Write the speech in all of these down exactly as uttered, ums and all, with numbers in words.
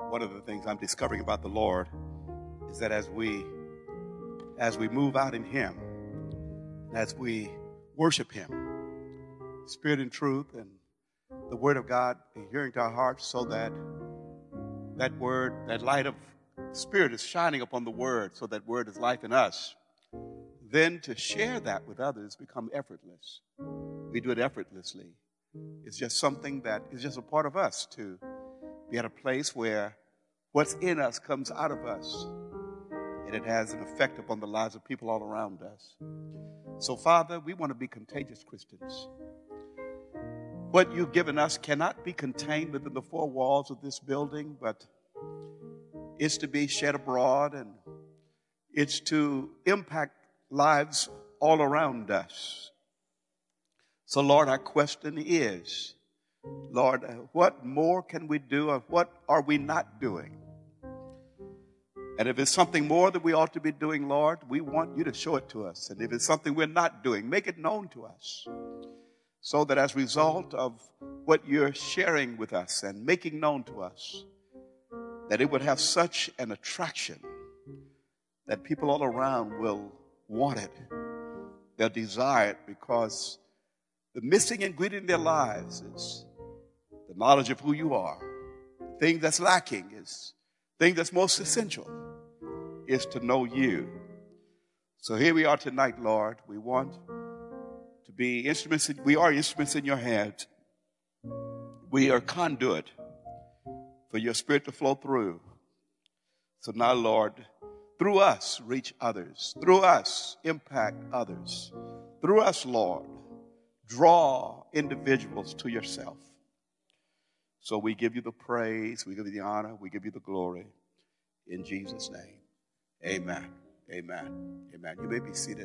One of the things I'm discovering about the Lord is that as we as we move out in Him, as we worship Him, Spirit and truth and the Word of God be hearing to our hearts, so that that Word, that light of Spirit is shining upon the Word, so that Word is life in us. Then to share that with others become effortless. We do it effortlessly. It's just something that is just a part of us, to be at a place where what's in us comes out of us, and it has an effect upon the lives of people all around us. So, Father, we want to be contagious Christians. What you've given us cannot be contained within the four walls of this building, but it's to be shed abroad, and it's to impact lives all around us. So, Lord, our question is, Lord, what more can we do, or what are we not doing? And if it's something more that we ought to be doing, Lord, we want you to show it to us. And if it's something we're not doing, make it known to us, so that as a result of what you're sharing with us and making known to us, that it would have such an attraction that people all around will want it. They'll desire it, because the missing ingredient in their lives is the knowledge of who you are. The thing that's lacking is the thing that's most essential is to know you. So here we are tonight, Lord. We want to be instruments. In, we are instruments in your hands. We are conduit for your Spirit to flow through. So now, Lord, through us, reach others. Through us, impact others. Through us, Lord, draw individuals to yourself. So we give you the praise, we give you the honor, we give you the glory. In Jesus' name, amen, amen, amen. You may be seated.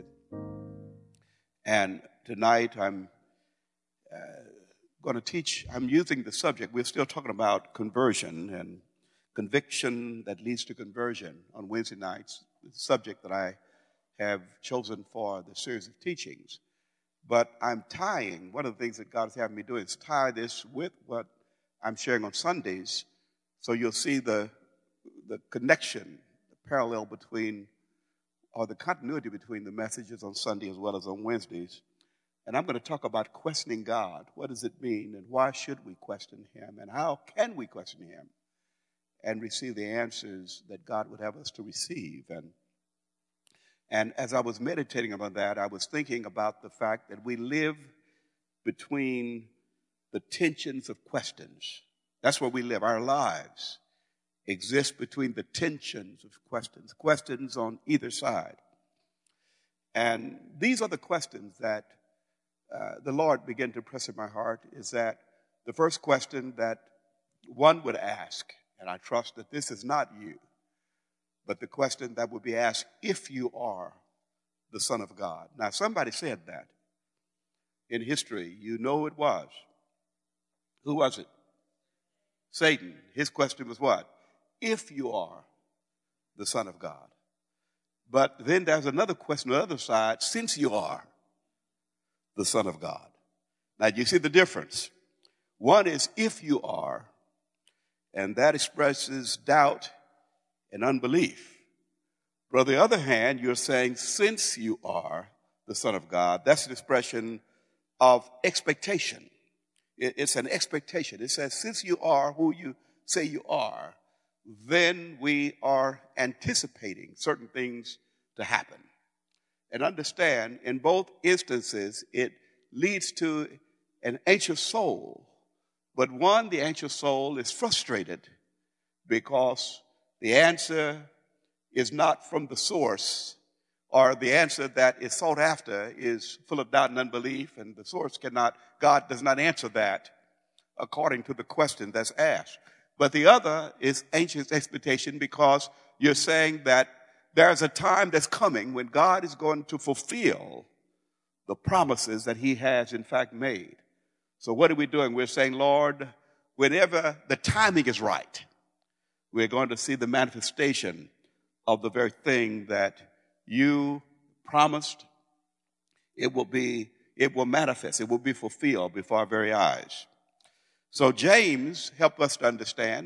And tonight I'm uh, going to teach, I'm using the subject, we're still talking about conversion and conviction that leads to conversion on Wednesday nights, the subject that I have chosen for the series of teachings. But I'm tying, one of the things that God is having me do is tie this with what I'm sharing on Sundays, so you'll see the the connection, the parallel between, or the continuity between the messages on Sunday as well as on Wednesdays. And I'm going to talk about questioning God. What does it mean, and why should we question Him, and how can we question Him and receive the answers that God would have us to receive? And And as I was meditating on that, I was thinking about the fact that we live between the tensions of questions. That's where we live. Our lives exist between the tensions of questions, questions on either side. And these are the questions that uh, the Lord began to press in my heart, is that the first question that one would ask, and I trust that this is not you, but the question that would be asked, if you are the Son of God. Now, somebody said that in history. You know it was. Who was it? Satan. His question was what? If you are the Son of God. But then there's another question on the other side, since you are the Son of God. Now, you see the difference. One is if you are, and that expresses doubt and unbelief. But on the other hand, you're saying, since you are the Son of God, that's an expression of expectation. It's an expectation. It says, since you are who you say you are, then we are anticipating certain things to happen. And understand, in both instances, it leads to an anxious soul. But one, the anxious soul is frustrated because the answer is not from the source, or the answer that is sought after is full of doubt and unbelief, and the source cannot, God does not answer that according to the question that's asked. But the other is anxious expectation, because you're saying that there's a time that's coming when God is going to fulfill the promises that He has in fact made. So what are we doing? We're saying, Lord, whenever the timing is right, we're going to see the manifestation of the very thing that you promised. It will be, it will manifest, it will be fulfilled before our very eyes. So James helped us to understand, and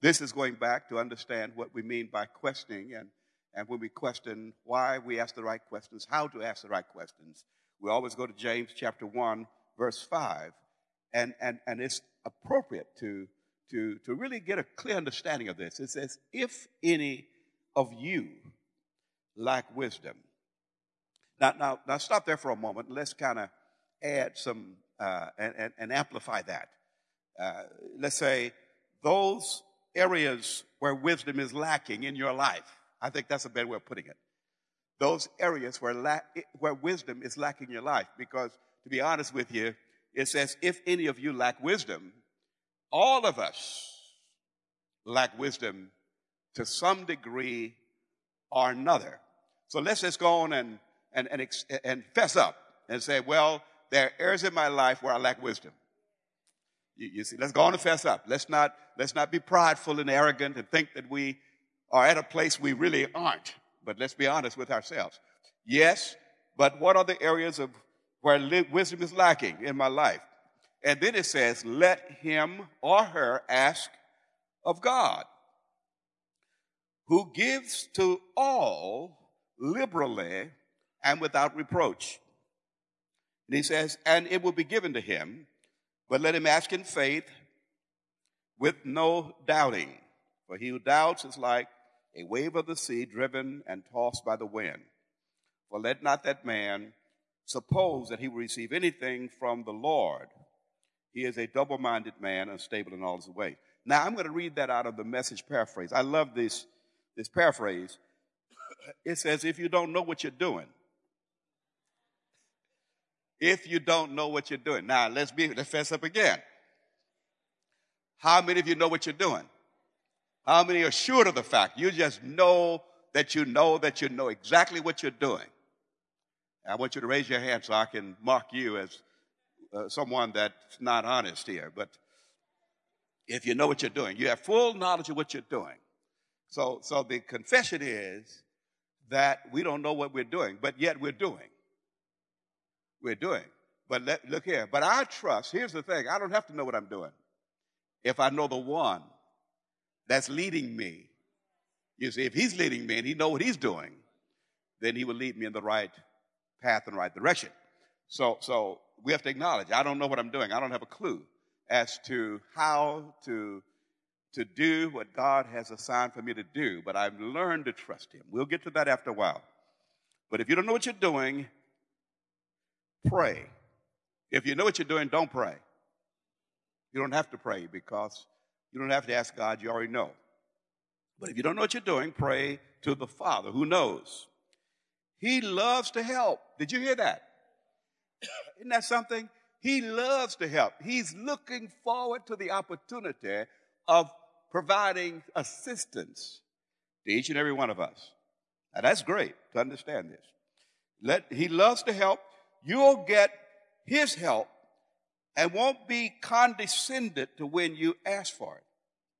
This is going back to understand what we mean by questioning, and, and when we question why we ask the right questions, how to ask the right questions. We always go to James chapter one, verse five, and, and, and it's appropriate to, to, to really get a clear understanding of this. It says, if any of you lack wisdom. Now, now, now stop there for a moment. Let's kind of add some uh, and, and, and amplify that. Uh, let's say those areas where wisdom is lacking in your life. I think that's a better way of putting it. Those areas where, la- where wisdom is lacking in your life. Because, to be honest with you, it says, if any of you lack wisdom, all of us lack wisdom to some degree or another. So let's just go on and, and, and, and fess up and say, well, there are areas in my life where I lack wisdom. You, you see, let's go on and fess up. Let's not, let's not be prideful and arrogant and think that we are at a place we really aren't. But let's be honest with ourselves. Yes, but what are the areas of where li- wisdom is lacking in my life? And then it says, let him or her ask of God, who gives to all liberally and without reproach. And he says, and it will be given to him, but let him ask in faith with no doubting. For he who doubts is like a wave of the sea driven and tossed by the wind. For let not that man suppose that he will receive anything from the Lord. He is a double-minded man, unstable in all his ways. Now, I'm going to read that out of the Message paraphrase. I love this, this paraphrase. It says, if you don't know what you're doing, if you don't know what you're doing. Now, let's be, let's fess up again. How many of you know what you're doing? How many are sure of the fact? You just know that you know that you know exactly what you're doing. I want you to raise your hand so I can mark you as uh, someone that's not honest here. But if you know what you're doing, you have full knowledge of what you're doing. So, so the confession is that we don't know what we're doing, but yet we're doing. We're doing. But let, look here. But I trust, here's the thing, I don't have to know what I'm doing. If I know the one that's leading me, you see, if he's leading me and he knows what he's doing, then he will lead me in the right path and right direction. So, so we have to acknowledge, I don't know what I'm doing. I don't have a clue as to how to, to do what God has assigned for me to do, but I've learned to trust him. We'll get to that after a while. But if you don't know what you're doing, pray. If you know what you're doing, don't pray. You don't have to pray because you don't have to ask God, you already know. But if you don't know what you're doing, pray to the Father who knows. He loves to help. Did you hear that? Isn't that something? He loves to help. He's looking forward to the opportunity of providing assistance to each and every one of us. Now, that's great to understand this. Let, he loves to help. You'll get his help and won't be condescended to when you ask for it.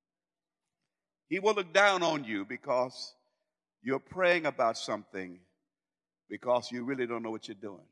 He will look down on you because you're praying about something because you really don't know what you're doing.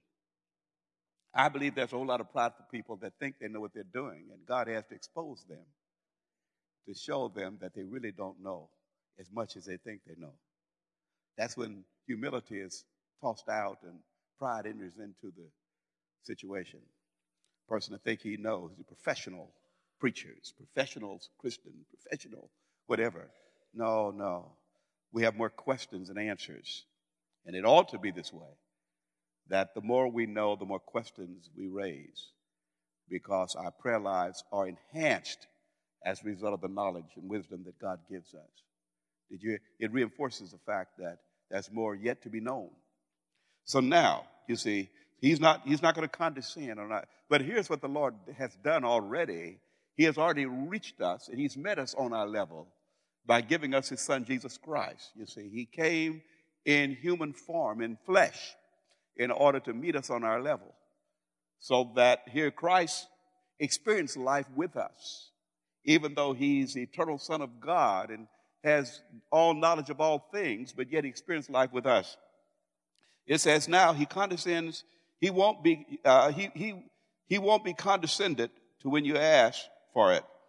I believe there's a whole lot of prideful people that think they know what they're doing, and God has to expose them to show them that they really don't know as much as they think they know. That's when humility is tossed out and pride enters into the situation. Person that think he knows, the professional preachers, professionals, Christian, professional, whatever. No, no. We have more questions than answers. And it ought to be this way, that the more we know, the more questions we raise, because our prayer lives are enhanced as a result of the knowledge and wisdom that God gives us. Did you? It reinforces the fact that there's more yet to be known. So now, you see, he's not, he's not going to condescend or not. But here's what the Lord has done already. He has already reached us, and he's met us on our level by giving us his son, Jesus Christ. You see, he came in human form, in flesh, in order to meet us on our level, so that here Christ experienced life with us, even though he's the eternal Son of God and has all knowledge of all things, but yet he experienced life with us. It says now he condescends, he won't be, uh, he, he, he won't be condescended to when you ask for it.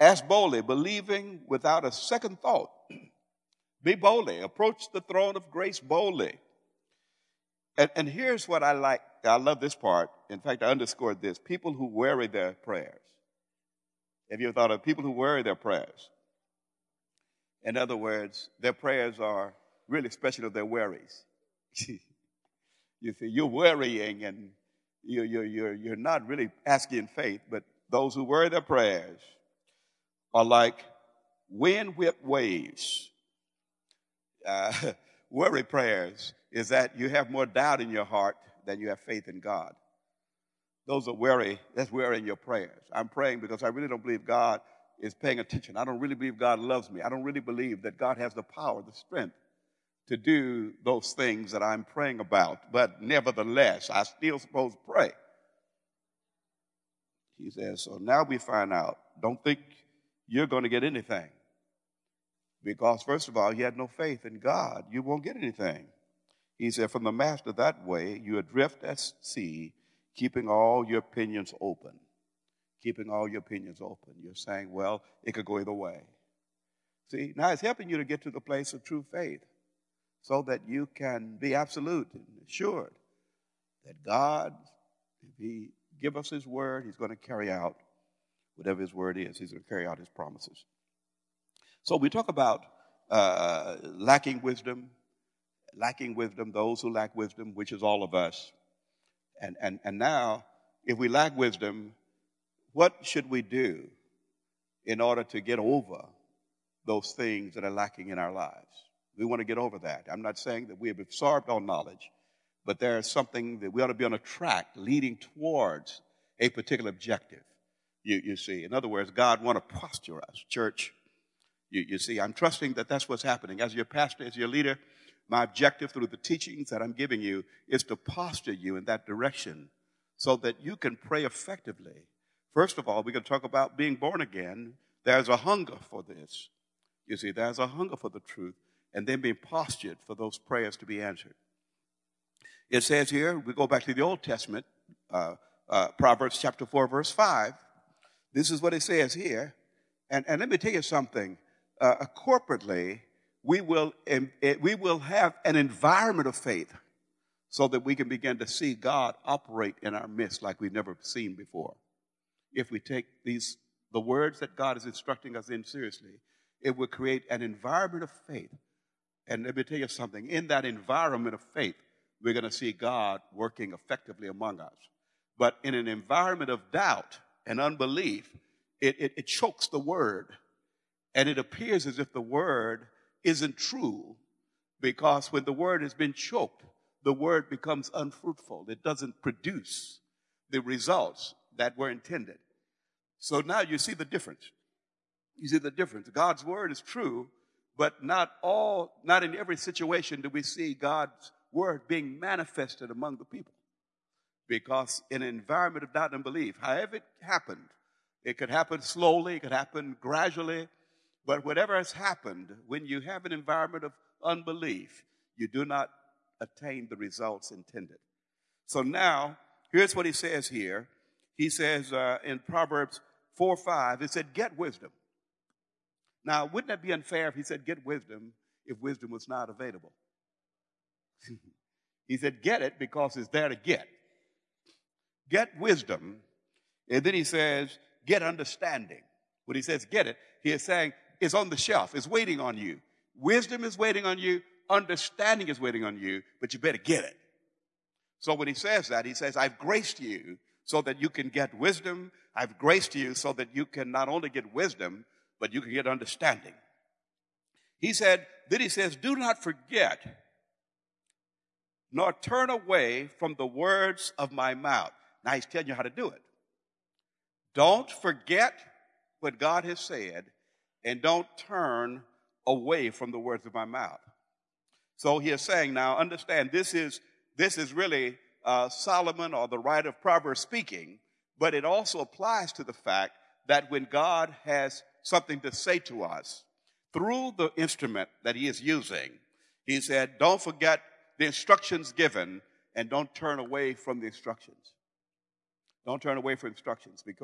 Ask boldly, believing without a second thought. Be boldly. Approach the throne of grace boldly. And, and here's what I like. I love this part. In fact, I underscored this. People who worry their prayers. Have you ever thought of people who worry their prayers? In other words, their prayers are really special of their worries. You see, you're worrying and you're, you're, you're, you're not really asking in faith, but those who worry their prayers are like wind-whipped waves. Uh, worry prayers is that you have more doubt in your heart than you have faith in God. Those are worry, that's worrying your prayers. I'm praying because I really don't believe God is paying attention. I don't really believe God loves me. I don't really believe that God has the power, the strength to do those things that I'm praying about. But nevertheless, I still supposed to pray. He says, so now we find out, don't think you're going to get anything. Because first of all, you had no faith in God. You won't get anything. He said, from the master that way, you adrift at sea, keeping all your opinions open. Keeping all your opinions open. You're saying, well, it could go either way. See, now it's helping you to get to the place of true faith so that you can be absolute and assured that God, if he give us his word, he's going to carry out whatever his word is. He's going to carry out his promises. So we talk about uh, lacking wisdom, lacking wisdom, those who lack wisdom, which is all of us. And, and, and now, if we lack wisdom, what should we do in order to get over those things that are lacking in our lives? We want to get over that. I'm not saying that we have absorbed all knowledge, but there is something that we ought to be on a track leading towards a particular objective. You, you see, in other words, God wants to posture us. Church, you, you see, I'm trusting that that's what's happening. As your pastor, as your leader, my objective through the teachings that I'm giving you is to posture you in that direction so that you can pray effectively. First of all, we're going to talk about being born again. There's a hunger for this. You see, there's a hunger for the truth, and then being postured for those prayers to be answered. It says here, we go back to the Old Testament, uh, uh, Proverbs chapter four, verse five. This is what it says here. And, and let me tell you something. Uh, corporately, we will, um, we will have an environment of faith so that we can begin to see God operate in our midst like we've never seen before. If we take these, the words that God is instructing us in seriously, it will create an environment of faith. And let me tell you something. In that environment of faith, we're going to see God working effectively among us. But in an environment of doubt and unbelief, it, it, it chokes the word. And it appears as if the word isn't true, because when the word has been choked, the word becomes unfruitful. It doesn't produce the results that were intended. So now you see the difference. You see the difference. God's word is true, but not all, not in every situation do we see God's word being manifested among the people. Because in an environment of doubt and unbelief, however it happened, it could happen slowly, it could happen gradually, but whatever has happened, when you have an environment of unbelief, you do not attain the results intended. So now, here's what he says here. He says uh, in Proverbs four five, it said, get wisdom. Now, wouldn't that be unfair if he said get wisdom if wisdom was not available? He said get it because it's there to get. Get wisdom. And then he says get understanding. When he says get it, he is saying it's on the shelf. It's waiting on you. Wisdom is waiting on you. Understanding is waiting on you, but you better get it. So when he says that, he says, I've graced you so that you can get wisdom. I've graced you so that you can not only get wisdom, but you can get understanding. He said, then he says, do not forget, nor turn away from the words of my mouth. Now he's telling you how to do it. Don't forget what God has said, and don't turn away from the words of my mouth. So he is saying, now understand, this is this is really uh, Solomon or the writer of Proverbs speaking, but it also applies to the fact that when God has something to say to us through the instrument that he is using, he said, don't forget the instructions given and don't turn away from the instructions. Don't turn away from instructions, because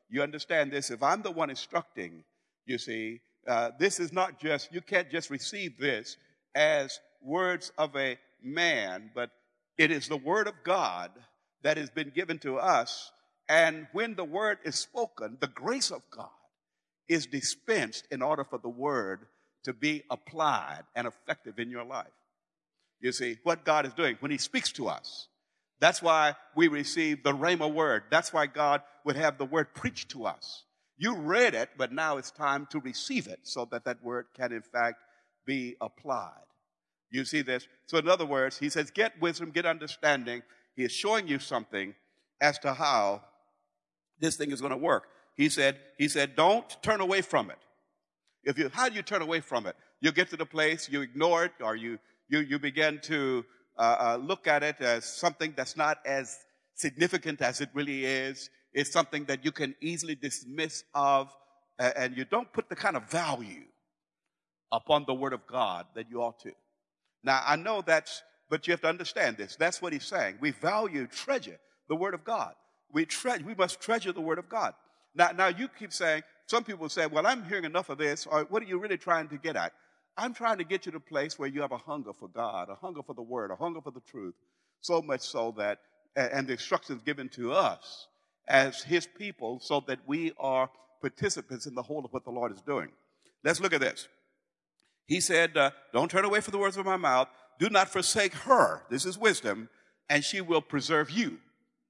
You understand this? If I'm the one instructing, you see, uh, this is not just, you can't just receive this as words of a man, but it is the word of God that has been given to us. And when the word is spoken, the grace of God is dispensed in order for the word to be applied and effective in your life. You see, what God is doing when he speaks to us, that's why we receive the Rhema word. That's why God would have the word preached to us. You read it, but now it's time to receive it so that that word can, in fact, be applied. You see this? So in other words, he says, get wisdom, get understanding. He is showing you something as to how this thing is going to work. He said, he said, don't turn away from it. If you, how do you turn away from it? You get to the place, you ignore it, or you, you, you begin to uh, uh, look at it as something that's not as significant as it really is. It's something that you can easily dismiss of, uh, and you don't put the kind of value upon the word of God that you ought to. Now, I know that's, but you have to understand this. That's what he's saying. We value, treasure the word of God. We tre- we must treasure the word of God. Now, now you keep saying, some people say, well, I'm hearing enough of this, or what are you really trying to get at? I'm trying to get you to a place where you have a hunger for God, a hunger for the word, a hunger for the truth, so much so that, and the instructions given to us as his people, so that we are participants in the whole of what the Lord is doing. Let's look at this. He said, uh, don't turn away from the words of my mouth. Do not forsake her. This is wisdom, and she will preserve you.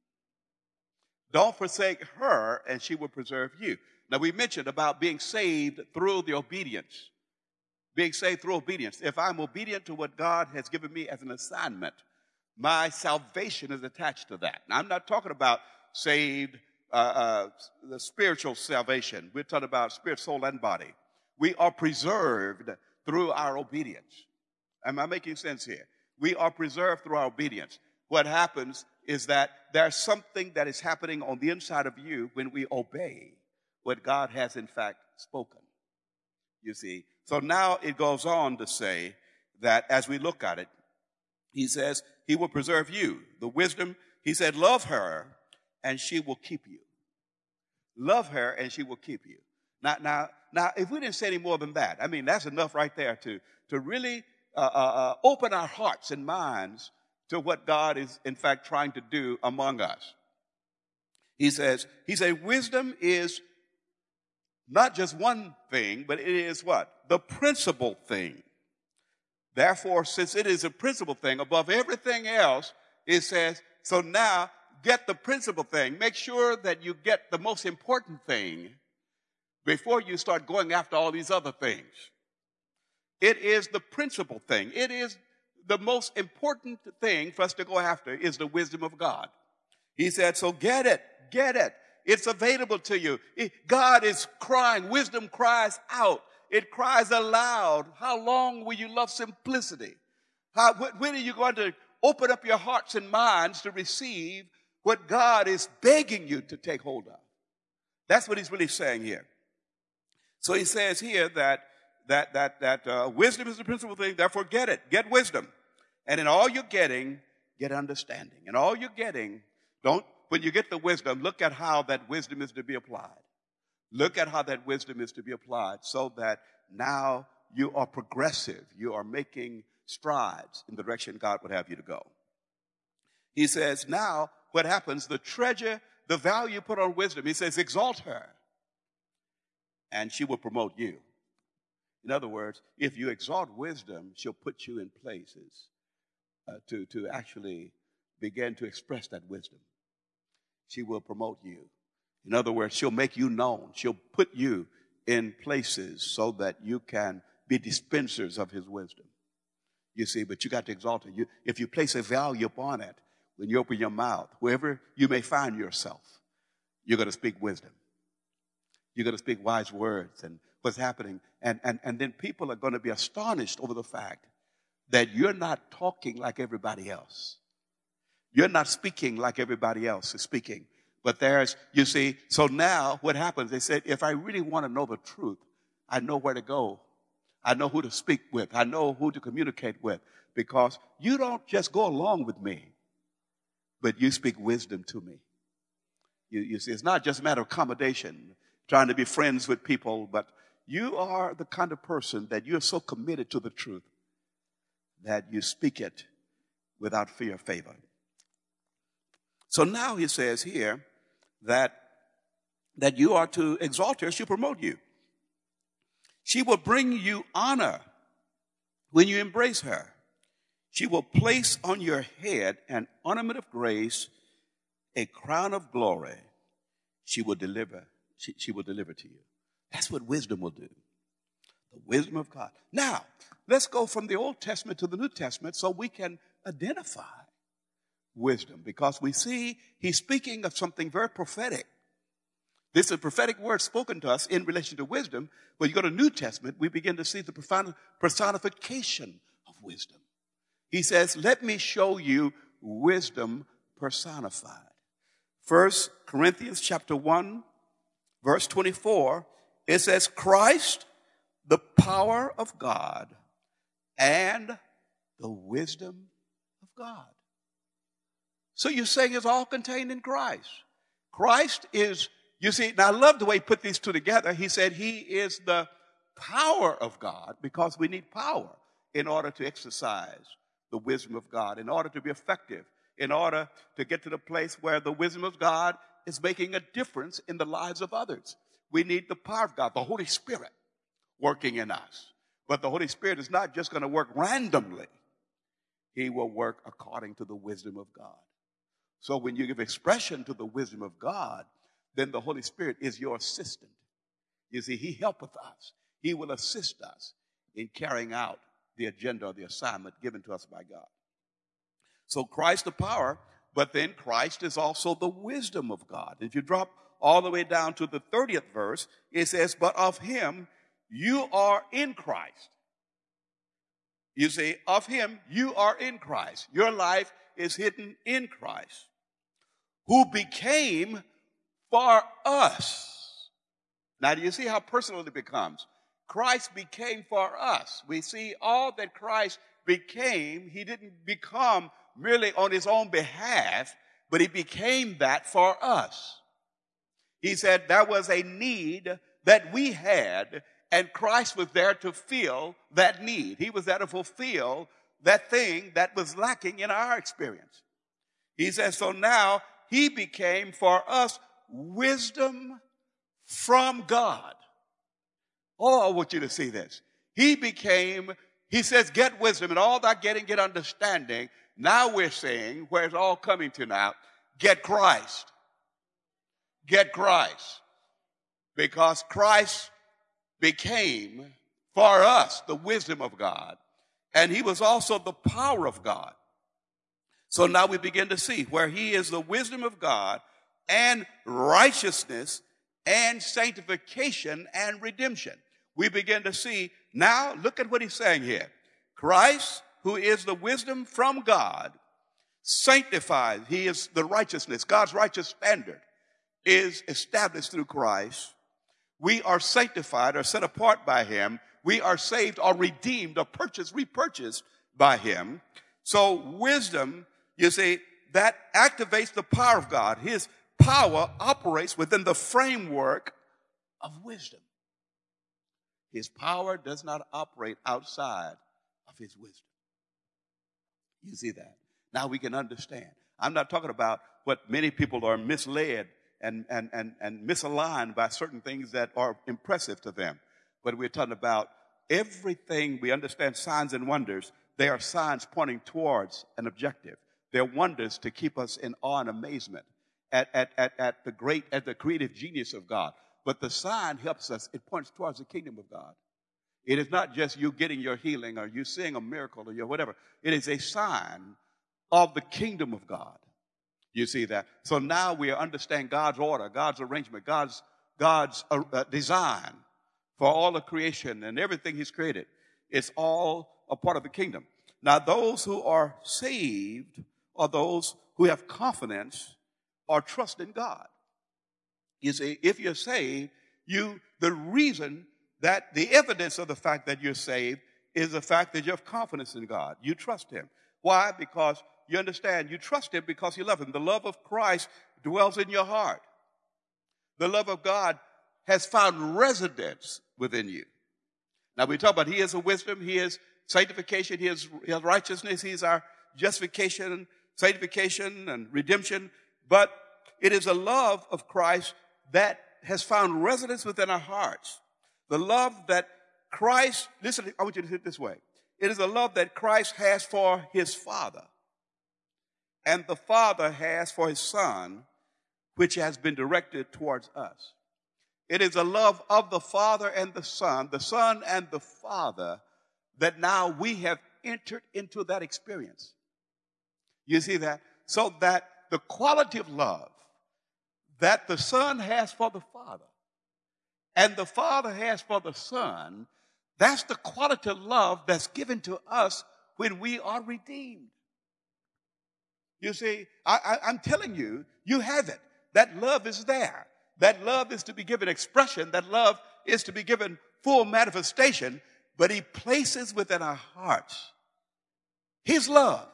Don't forsake her, and she will preserve you. Now, we mentioned about being saved through the obedience. Being saved through obedience. If I'm obedient to what God has given me as an assignment, my salvation is attached to that. Now, I'm not talking about saved, uh, uh, the spiritual salvation. We're talking about spirit, soul, and body. We are preserved through our obedience. Am I making sense here? We are preserved through our obedience. What happens is that there's something that is happening on the inside of you when we obey what God has in fact spoken. You see? So now it goes on to say that as we look at it, he says, he will preserve you. The wisdom, he said, love her and she will keep you. Love her and she will keep you. Now, now, now, if we didn't say any more than that, I mean, that's enough right there to, to really uh, uh, open our hearts and minds to what God is, in fact, trying to do among us. He says, he said, wisdom is not just one thing, but it is what? The principal thing. Therefore, since it is a principal thing above everything else, it says, so now get the principal thing. Make sure that you get the most important thing before you start going after all these other things. It is the principal thing. It is the most important thing for us to go after is the wisdom of God. He said, so get it, get it. It's available to you. It, God is crying. Wisdom cries out. It cries aloud. How long will you love simplicity? How, when are you going to open up your hearts and minds to receive what God is begging you to take hold of? That's what he's really saying here. So he says here that that that that uh, wisdom is the principal thing. Therefore, get it. Get wisdom. And in all you're getting, get understanding. And all you're getting, don't, when you get the wisdom, look at how that wisdom is to be applied. Look at how that wisdom is to be applied so that now you are progressive. You are making strides in the direction God would have you to go. He says, now what happens, the treasure, the value put on wisdom, he says, exalt her and she will promote you. In other words, if you exalt wisdom, she'll put you in places uh, to, to actually begin to express that wisdom. She will promote you. In other words, she'll make you known. She'll put you in places so that you can be dispensers of his wisdom. You see, but you got to exalt it. You, if you place a value upon it, when you open your mouth, wherever you may find yourself, you're going to speak wisdom. You're going to speak wise words and what's happening. And, and, and then people are going to be astonished over the fact that you're not talking like everybody else. You're not speaking like everybody else is speaking. But there's, you see, so now what happens, they said, if I really want to know the truth, I know where to go. I know who to speak with. I know who to communicate with. Because you don't just go along with me, but you speak wisdom to me. You, you see, it's not just a matter of accommodation, trying to be friends with people, but you are the kind of person that you're so committed to the truth that you speak it without fear or favor. So now he says here that, that you are to exalt her, she'll promote you. She will bring you honor when you embrace her. She will place on your head an ornament of grace, a crown of glory. She will deliver, she, she will deliver to you. That's what wisdom will do. The wisdom of God. Now, let's go from the Old Testament to the New Testament so we can identify wisdom, because we see he's speaking of something very prophetic. This is a prophetic word spoken to us in relation to wisdom. When you go to the New Testament, we begin to see the personification of wisdom. He says, let me show you wisdom personified. First Corinthians chapter one, verse twenty-four, it says, Christ, the power of God and the wisdom of God. So you're saying it's all contained in Christ. Christ is, you see, now I love the way he put these two together. He said he is the power of God, because we need power in order to exercise the wisdom of God, in order to be effective, in order to get to the place where the wisdom of God is making a difference in the lives of others. We need the power of God, the Holy Spirit, working in us. But the Holy Spirit is not just going to work randomly. He will work according to the wisdom of God. So when you give expression to the wisdom of God, then the Holy Spirit is your assistant. You see, he helpeth us. He will assist us in carrying out the agenda or the assignment given to us by God. So Christ the power, but then Christ is also the wisdom of God. If you drop all the way down to the thirtieth verse, it says, but of him you are in Christ. You see, of him you are in Christ. Your life is hidden in Christ, who became for us. Now, do you see how personal it becomes? Christ became for us. We see all that Christ became. He didn't become merely on his own behalf, but he became that for us. He said there was a need that we had, and Christ was there to fill that need. He was there to fulfill that thing that was lacking in our experience. He says, so now he became for us wisdom from God. Oh, I want you to see this. He became, he says, get wisdom, and all that getting, get understanding. Now we're saying, where it's all coming to now, get Christ. Get Christ. Because Christ became for us the wisdom of God, and he was also the power of God. So now we begin to see where he is the wisdom of God and righteousness and sanctification and redemption. We begin to see now, look at what he's saying here. Christ, who is the wisdom from God, sanctified. He is the righteousness. God's righteous standard is established through Christ. We are sanctified or set apart by him. We are saved or redeemed or purchased, repurchased by him. So wisdom, you see, that activates the power of God. His power operates within the framework of wisdom. His power does not operate outside of his wisdom. You see that? Now we can understand. I'm not talking about what many people are misled and, and, and, and misaligned by certain things that are impressive to them. But we're talking about everything. We understand signs and wonders. They are signs pointing towards an objective. They're wonders to keep us in awe and amazement at, at, at, at the great, at the creative genius of God. But the sign helps us. It points towards the kingdom of God. It is not just you getting your healing or you seeing a miracle or your whatever. It is a sign of the kingdom of God. You see that? So now we understand God's order, God's arrangement, God's, God's uh, uh, design for all of creation and everything he's created. It's all a part of the kingdom. Now, those who are saved are those who have confidence or trust in God. You see, if you're saved, you, the reason that the evidence of the fact that you're saved is the fact that you have confidence in God. You trust him. Why? Because you understand you trust him because you love him. The love of Christ dwells in your heart. The love of God has found residence within you. Now we talk about he is a wisdom, he is sanctification, he is, he is righteousness, he is our justification, sanctification, and redemption. But it is a love of Christ that has found residence within our hearts. The love that Christ, listen, I want you to hear it this way. It is a love that Christ has for his Father, and the Father has for his Son, which has been directed towards us. It is a love of the Father and the Son, the Son and the Father, that now we have entered into that experience. You see that? So that the quality of love that the Son has for the Father and the Father has for the Son, that's the quality of love that's given to us when we are redeemed. You see, I, I, I'm telling you, you have it. That love is there. That love is to be given expression. That love is to be given full manifestation. But he places within our hearts his love,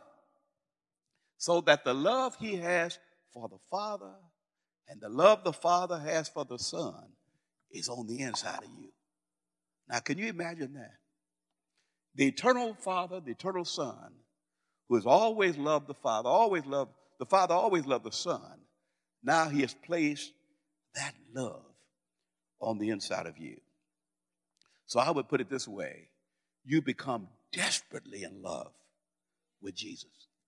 so that the love he has for the Father and the love the Father has for the Son is on the inside of you. Now, can you imagine that? The eternal Father, the eternal Son, who has always loved the Father, always loved the Father, always loved the Son. Now he has placed that love on the inside of you. So I would put it this way. You become desperately in love with Jesus.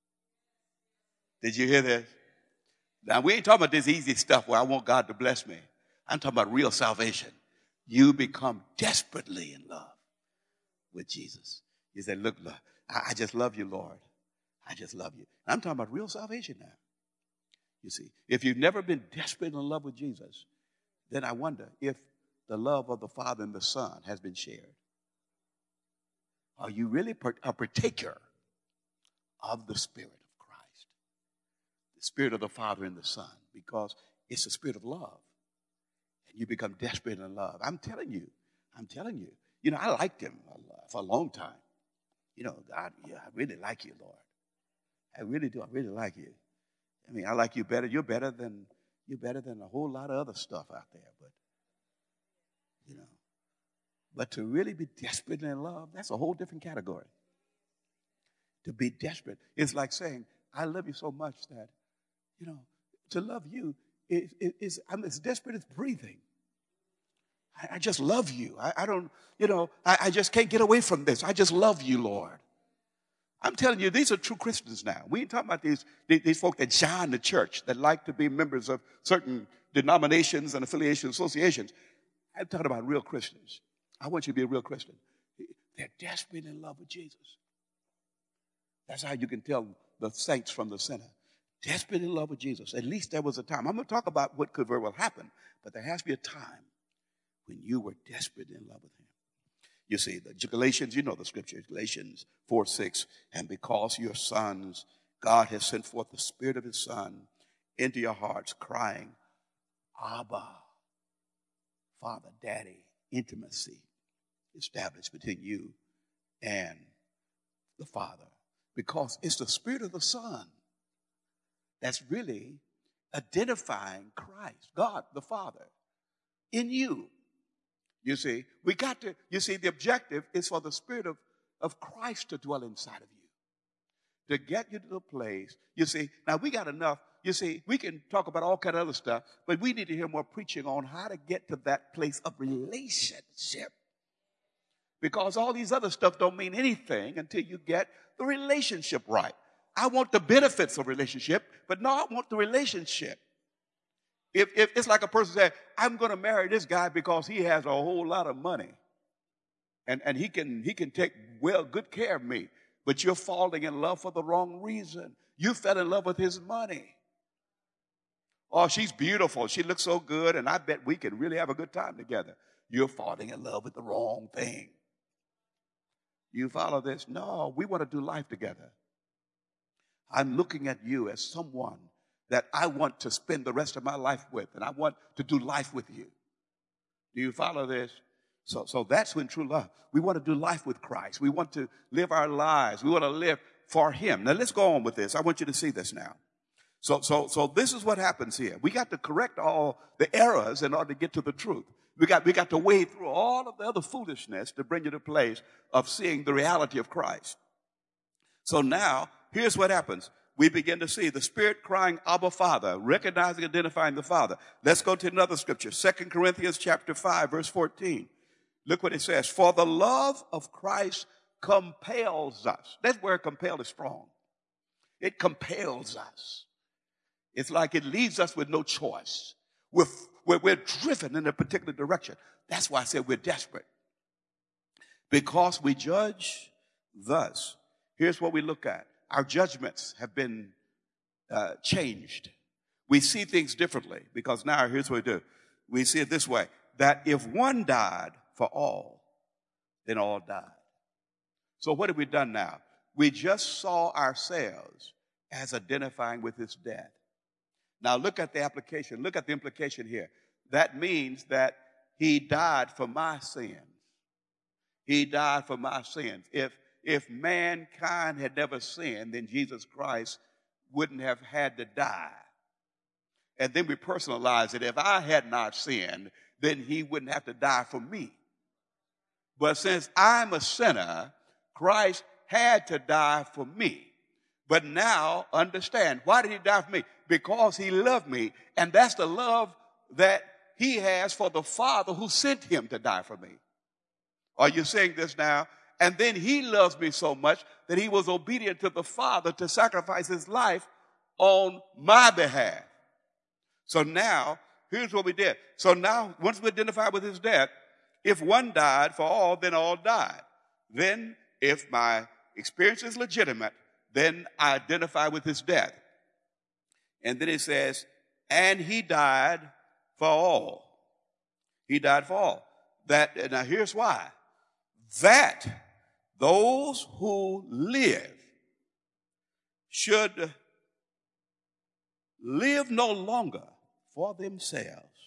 Did you hear this? Now, we ain't talking about this easy stuff where I want God to bless me. I'm talking about real salvation. You become desperately in love with Jesus. You say, look, look, I just love you, Lord. I just love you. I'm talking about real salvation now. You see, if you've never been desperately in love with Jesus, then I wonder if the love of the Father and the Son has been shared. Are you really a partaker of the Spirit of Christ? The Spirit of the Father and the Son, because it's a spirit of love. And you become desperate in love. I'm telling you, I'm telling you. You know, I liked him for a long time. You know, God, yeah, I really like you, Lord. I really do. I really like you. I mean, I like you better. You're better than you're better than a whole lot of other stuff out there. But, you know, but to really be desperate in love, that's a whole different category. To be desperate is like saying, I love you so much that, you know, to love you is, is I'm as desperate as breathing. I, I just love you. I, I don't, you know, I, I just can't get away from this. I just love you, Lord. I'm telling you, these are true Christians now. We ain't talking about these, these, these folk that join the church, that like to be members of certain denominations and affiliations, associations. I'm talking about real Christians. I want you to be a real Christian. They're desperately in love with Jesus. That's how you can tell the saints from the sinner. Desperately in love with Jesus. At least there was a time. I'm going to talk about what could very well happen, but there has to be a time when you were desperately in love with him. You see, the Galatians, you know the scripture, Galatians four six, and because you're sons, God has sent forth the Spirit of his Son into your hearts, crying, Abba, Father, Daddy. Intimacy established between you and the Father, because it's the Spirit of the Son that's really identifying Christ, God the Father, in you. You see, we got to, you see, the objective is for the Spirit of, of Christ to dwell inside of you, to get you to the place. You see, now we got enough. You see, we can talk about all kind of other stuff, but we need to hear more preaching on how to get to that place of relationship. Because all these other stuff don't mean anything until you get the relationship right. I want the benefits of relationship, but no, I want the relationship. If, if it's like a person said, I'm going to marry this guy because he has a whole lot of money, and, and he can he can take well good care of me, but you're falling in love for the wrong reason. You fell in love with his money. Oh, she's beautiful. She looks so good, and I bet we can really have a good time together. You're falling in love with the wrong thing. You follow this? No, we want to do life together. I'm looking at you as someone that I want to spend the rest of my life with, and I want to do life with you. Do you follow this? So, so that's when true love. We want to do life with Christ. We want to live our lives. We want to live for him. Now, let's go on with this. I want you to see this now. So, so, so this is what happens here. We got to correct all the errors in order to get to the truth. We got, we got to wade through all of the other foolishness to bring you to the place of seeing the reality of Christ. So now, here's what happens. We begin to see the Spirit crying, Abba, Father, recognizing, identifying the Father. Let's go to another scripture, Second Corinthians chapter five, verse fourteen. Look what it says. For the love of Christ compels us. That word compel is strong. It compels us. It's like it leaves us with no choice. We're, we're, we're driven in a particular direction. That's why I said we're desperate. Because we judge thus. Here's what we look at. Our judgments have been uh, changed. We see things differently because now here's what we do. We see it this way, that if one died for all, then all died. So what have we done now? We just saw ourselves as identifying with his death. Now look at the application. Look at the implication here. That means that he died for my sins. He died for my sins. If If mankind had never sinned, then Jesus Christ wouldn't have had to die. And then we personalize it. If I had not sinned, then he wouldn't have to die for me. But since I'm a sinner, Christ had to die for me. But now, understand, why did he die for me? Because he loved me. And that's the love that he has for the Father who sent him to die for me. Are you seeing this now? And then he loves me so much that he was obedient to the Father to sacrifice his life on my behalf. So now, here's what we did. So now, once we identified with his death, if one died for all, then all died. Then, if my experience is legitimate, then I identify with his death. And then it says, and he died for all. He died for all. That, now here's why. That those who live should live no longer for themselves,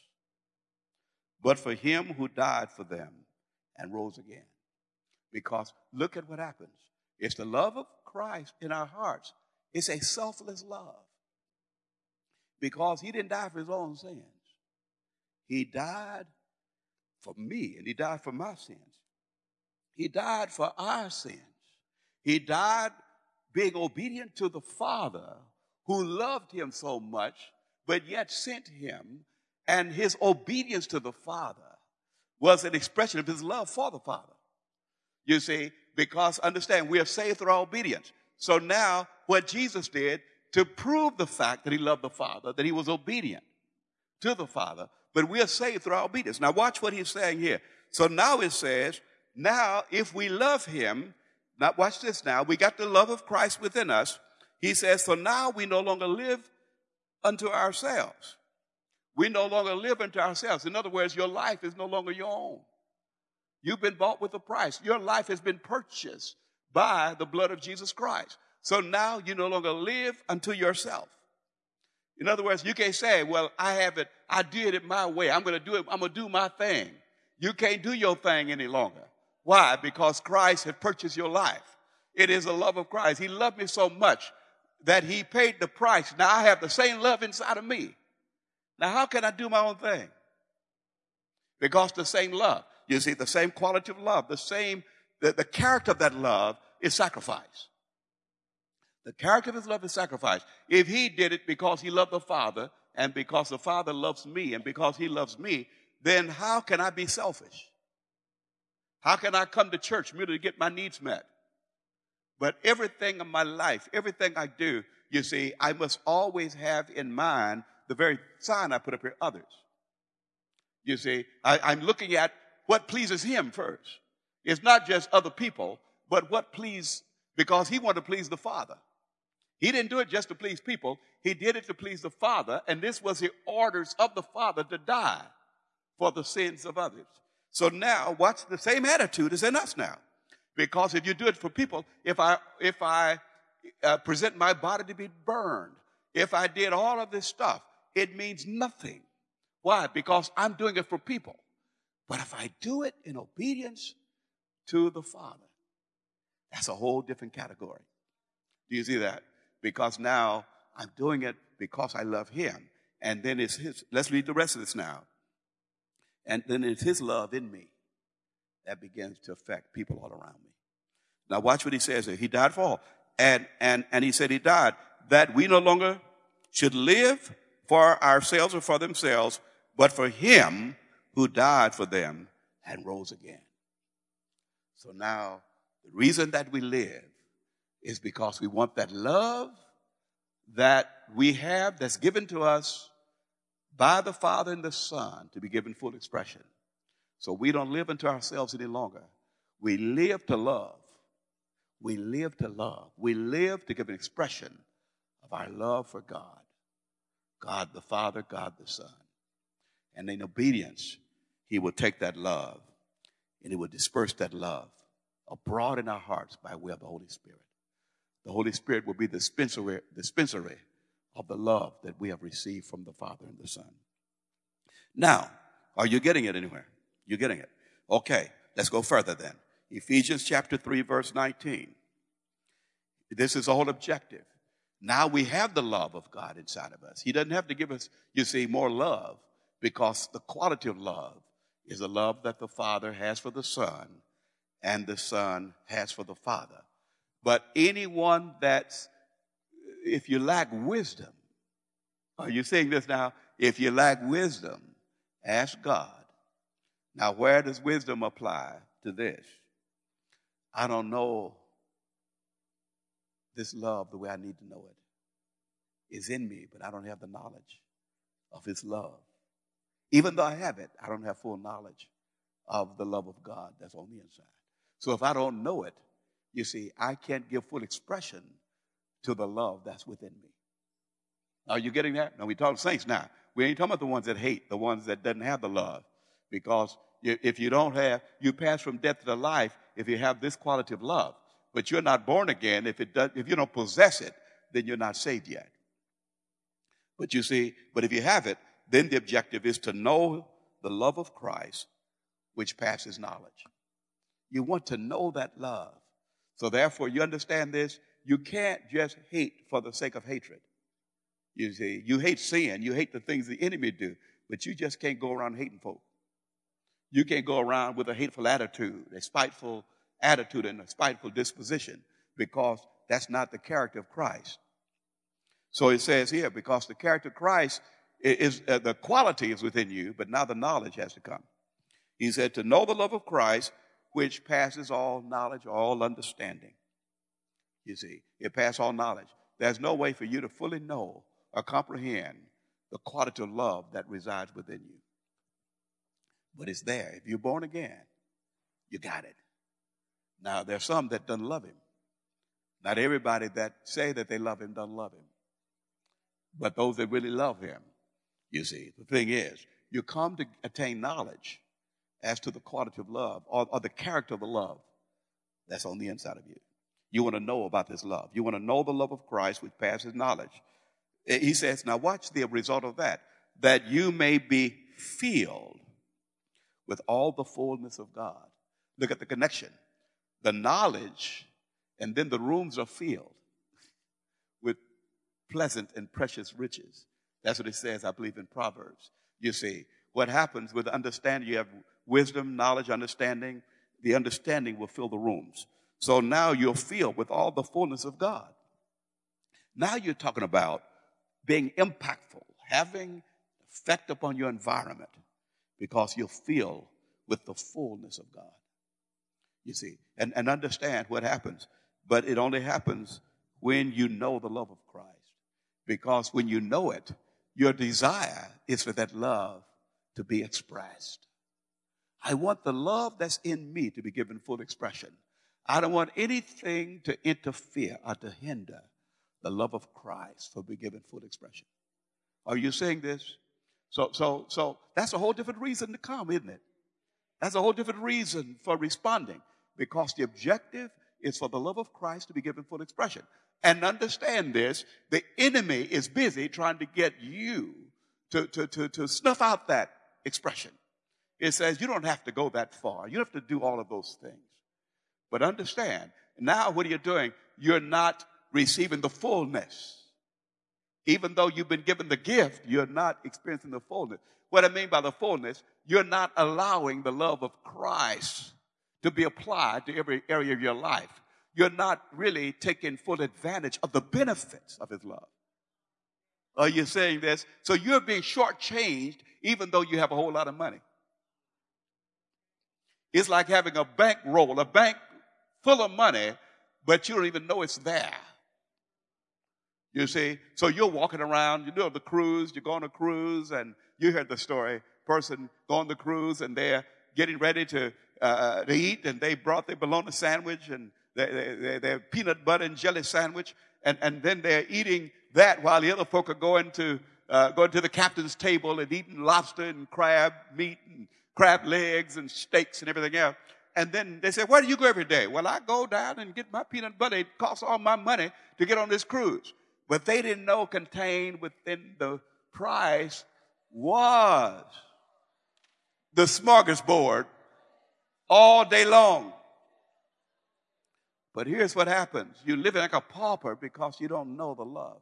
but for him who died for them and rose again. Because look at what happens. It's the love of Christ in our hearts. It's a selfless love. Because he didn't die for his own sins. He died for me, and he died for my sins. He died for our sins. He died being obedient to the Father who loved him so much, but yet sent him. And his obedience to the Father was an expression of his love for the Father. You see, because understand, we are saved through our obedience. So now what Jesus did to prove the fact that he loved the Father, that he was obedient to the Father, but we are saved through our obedience. Now watch what he's saying here. So now it says, now if we love him, now watch this now, we got the love of Christ within us. He says, so now we no longer live unto ourselves. We no longer live unto ourselves. In other words, your life is no longer your own. You've been bought with a price. Your life has been purchased by the blood of Jesus Christ. So now you no longer live unto yourself. In other words, you can't say, well, I have it, I did it my way. I'm going to do it. I'm going to do my thing. You can't do your thing any longer. Why? Because Christ had purchased your life. It is the love of Christ. He loved me so much that he paid the price. Now I have the same love inside of me. Now how can I do my own thing? Because the same love. You see, the same quality of love, the same, the, the character of that love is sacrifice. The character of his love is sacrifice. If he did it because he loved the Father, and because the Father loves me, and because he loves me, then how can I be selfish? How can I come to church merely to get my needs met? But everything in my life, everything I do, you see, I must always have in mind the very sign I put up here, others. You see, I, I'm looking at what pleases him first. It's not just other people, but what please, because he wanted to please the Father. He didn't do it just to please people. He did it to please the Father, and this was the orders of the Father to die for the sins of others. So now, watch, the same attitude is in us now. Because if you do it for people, if I, if I uh, present my body to be burned, if I did all of this stuff, it means nothing. Why? Because I'm doing it for people. But if I do it in obedience to the Father, that's a whole different category. Do you see that? Because now I'm doing it because I love him. And then it's his, let's read the rest of this now. And then it's his love in me that begins to affect people all around me. Now watch what he says here. He died for all. And, and, and he said he died that we no longer should live for ourselves or for themselves, but for him who died for them and rose again. So now the reason that we live is because we want that love that we have that's given to us by the Father and the Son to be given full expression. So we don't live unto ourselves any longer. We live to love. We live to love. We live to give an expression of our love for God. God the Father, God the Son. And in obedience, he will take that love and he will disperse that love abroad in our hearts by way of the Holy Spirit. The Holy Spirit will be the dispensary, dispensary of the love that we have received from the Father and the Son. Now, are you getting it anywhere? You're getting it. Okay, let's go further then. Ephesians chapter three, verse nineteen. This is the whole objective. Now we have the love of God inside of us. He doesn't have to give us, you see, more love, because the quality of love is the love that the Father has for the Son and the Son has for the Father. But anyone that's, if you lack wisdom, are you saying this now? If you lack wisdom, ask God. Now, where does wisdom apply to this? I don't know this love the way I need to know it. It's in me, but I don't have the knowledge of his love. Even though I have it, I don't have full knowledge of the love of God that's on the inside. So if I don't know it, you see, I can't give full expression to the love that's within me. Are you getting that? Now, we talk saints now. We ain't talking about the ones that hate, the ones that doesn't have the love. Because if you don't have, you pass from death to life if you have this quality of love. But you're not born again. If it does, if you don't possess it, then you're not saved yet. But you see, but if you have it, then the objective is to know the love of Christ, which passes knowledge. You want to know that love. So therefore, you understand this, you can't just hate for the sake of hatred. You see, you hate sin, you hate the things the enemy do, but you just can't go around hating folk. You can't go around with a hateful attitude, a spiteful attitude and a spiteful disposition, because that's not the character of Christ. So it says here, because the character of Christ is, uh, the quality is within you, but now the knowledge has to come. He said to know the love of Christ, which passes all knowledge, all understanding. You see, it passes all knowledge. There's no way for you to fully know or comprehend the quality of love that resides within you. But it's there. If you're born again, you got it. Now, there's some that doesn't love him. Not everybody that say that they love him doesn't love him. But those that really love him, you see, the thing is, you come to attain knowledge as to the quality of love or, or the character of the love that's on the inside of you. You want to know about this love. You want to know the love of Christ, which passes knowledge. He says, now watch the result of that, that you may be filled with all the fullness of God. Look at the connection. The knowledge, and then the rooms are filled with pleasant and precious riches. That's what it says, I believe, in Proverbs. You see, what happens with understanding, you have wisdom, knowledge, understanding. The understanding will fill the rooms. So now you're filled with all the fullness of God. Now you're talking about being impactful, having effect upon your environment, because you'll fill with the fullness of God. You see, and, and understand what happens. But it only happens when you know the love of Christ. Because when you know it, your desire is for that love to be expressed. I want the love that's in me to be given full expression. I don't want anything to interfere or to hinder the love of Christ from being given full expression. Are you saying this? So, so, so that's a whole different reason to come, isn't it? That's a whole different reason for responding, because the objective is for the love of Christ to be given full expression. And understand this, the enemy is busy trying to get you to, to, to, to snuff out that expression. It says you don't have to go that far. You don't have to do all of those things. But understand, now what are you doing? You're not receiving the fullness Even though you've been given the gift, you're not experiencing the fullness. What I mean by the fullness, you're not allowing the love of Christ to be applied to every area of your life. You're not really taking full advantage of the benefits of his love. Are you saying this? So you're being shortchanged even though you have a whole lot of money. It's like having a bank roll, a bank full of money, but you don't even know it's there. You see? So you're walking around, you know the cruise, you go on a cruise, and you heard the story. Person go on the cruise, and they're getting ready to, uh, to eat, and they brought their bologna sandwich, and their, their, their peanut butter and jelly sandwich, and, and then they're eating that while the other folk are going to, uh, going to the captain's table and eating lobster and crab meat and crab legs and steaks and everything else. And then they say, where do you go every day? Well, I go down and get my peanut butter. It costs all my money to get on this cruise. But they didn't know contained within the price was the smorgasbord all day long. But here's what happens. You're living like a pauper because you don't know the love.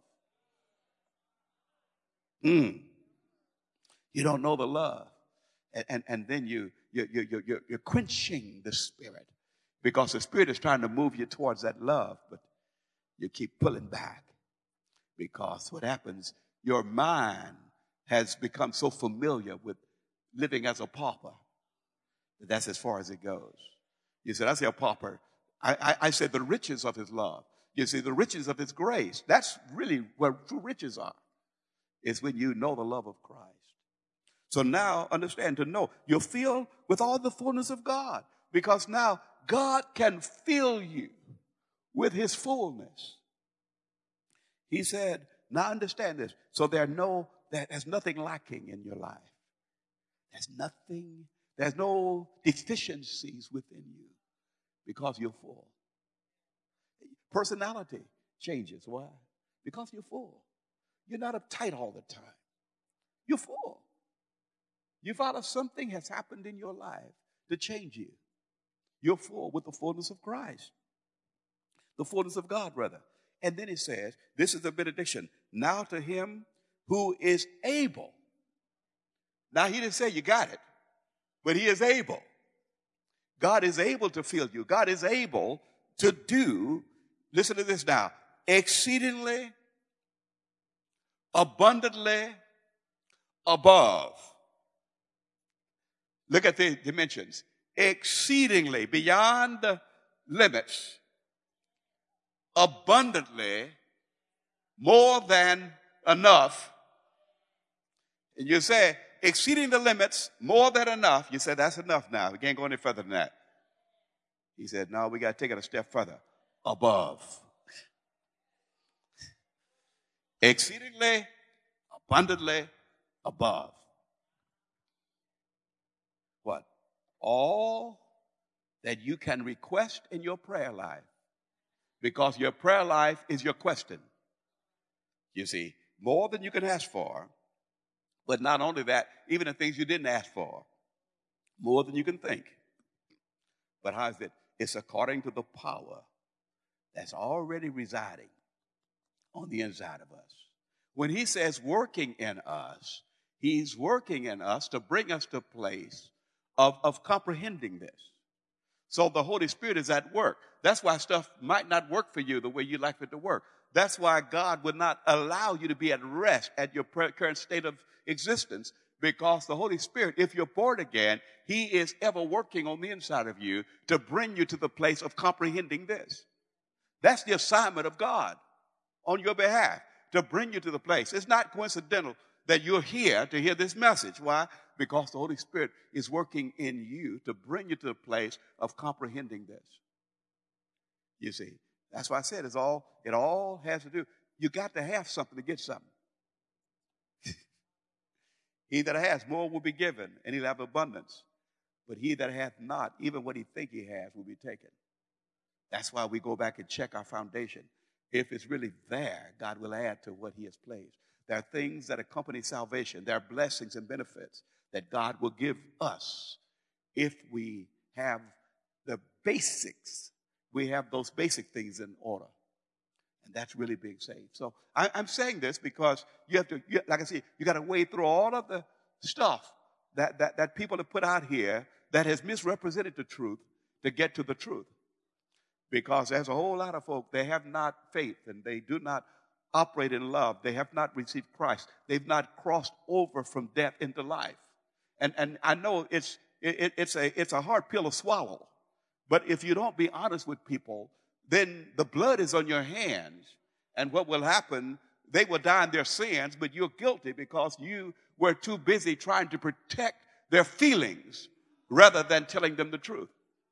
Mm. You don't know the love. And, and, and then you, you, you, you, you're, you're quenching the Spirit because the Spirit is trying to move you towards that love, but you keep pulling back because what happens, your mind has become so familiar with living as a pauper that that's as far as it goes. You said, I say a pauper. I, I, I said the riches of his love. You see, the riches of his grace. That's really where true riches are. It's when you know the love of Christ. So now, understand, to know, you're filled with all the fullness of God because now God can fill you with his fullness. He said, now understand this. So there are no, there's nothing lacking in your life. There's nothing, there's no deficiencies within you because you're full. Personality changes. Why? Because you're full. You're not uptight all the time. You're full. You found out something has happened in your life to change you. You're full with the fullness of Christ. The fullness of God, brother. And then it says, this is the benediction. Now to him who is able. Now he didn't say you got it, but he is able. God is able to fill you. God is able to do, listen to this now, exceedingly, abundantly, above. Look at the dimensions. Exceedingly, beyond the limits, abundantly, more than enough. And you say, exceeding the limits, more than enough. You said, that's enough now. We can't go any further than that. He said, no, we got to take it a step further. Above. Exceedingly, abundantly, above. What? All that you can request in your prayer life. Because your prayer life is your question. You see, more than you can ask for. But not only that, even the things you didn't ask for. More than you can think. But how is it? It's according to the power that's already residing on the inside of us. When he says working in us, he's working in us to bring us to a place of, of comprehending this. So the Holy Spirit is at work. That's why stuff might not work for you the way you like it to work. That's why God would not allow you to be at rest at your current state of existence, because the Holy Spirit, if you're born again, he is ever working on the inside of you to bring you to the place of comprehending this. That's the assignment of God on your behalf, to bring you to the place. It's not coincidental that you're here to hear this message. Why? Because the Holy Spirit is working in you to bring you to the place of comprehending this. You see, that's why I said it's all, it all has to do. You got to have something to get something. He that has more will be given, and he'll have abundance. But he that hath not, even what he think he has, will be taken. That's why we go back and check our foundation. If it's really there, God will add to what he has placed. There are things that accompany salvation. There are blessings and benefits that God will give us if we have the basics. We have those basic things in order. And that's really being saved. So I, I'm saying this because you have to, you, like I said, you got to wade through all of the stuff that, that, that people have put out here that has misrepresented the truth to get to the truth. Because there's a whole lot of folk, they have not faith and they do not operate in love. They have not received Christ. They've not crossed over from death into life. And, and I know it's, it, it's, a, it's a hard pill to swallow. But if you don't be honest with people, then the blood is on your hands. And what will happen, they will die in their sins, but you're guilty because you were too busy trying to protect their feelings rather than telling them the truth.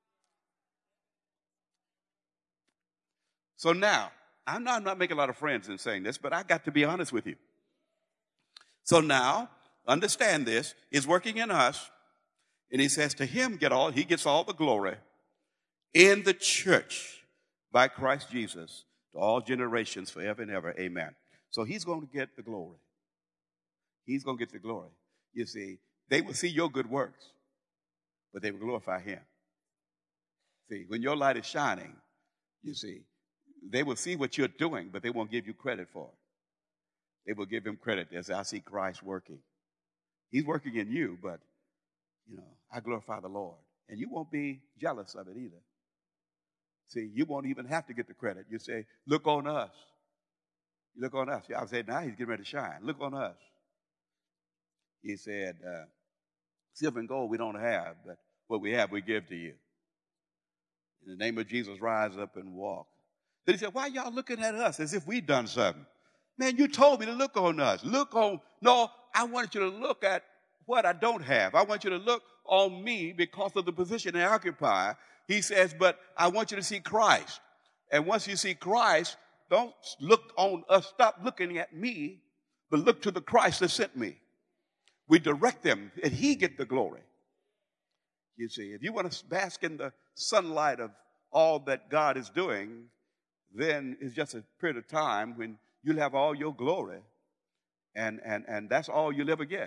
So now, I'm not, I'm not making a lot of friends in saying this, but I got to be honest with you. So now, understand this, is working in us, and he says to him get all, he gets all the glory in the church by Christ Jesus to all generations forever and ever. Amen. So he's going to get the glory. He's going to get the glory. You see, they will see your good works, but they will glorify him. See, when your light is shining, you see, they will see what you're doing, but they won't give you credit for it. They will give him credit as I see Christ working. He's working in you, but, you know, I glorify the Lord. And you won't be jealous of it either. See, you won't even have to get the credit. You say, look on us. You look on us. I would say, now he's getting ready to shine. Look on us. He said, uh, silver and gold we don't have, but what we have we give to you. In the name of Jesus, rise up and walk. Then he said, why y'all looking at us as if we've done something? Man, you told me to look on us. Look on, no, I want you to look at what I don't have. I want you to look on me because of the position I occupy. He says, but I want you to see Christ. And once you see Christ, don't look on us, stop looking at me, but look to the Christ that sent me. We direct them, and he get the glory. You see, if you want to bask in the sunlight of all that God is doing, then it's just a period of time when you'll have all your glory, and, and, and that's all you'll ever get.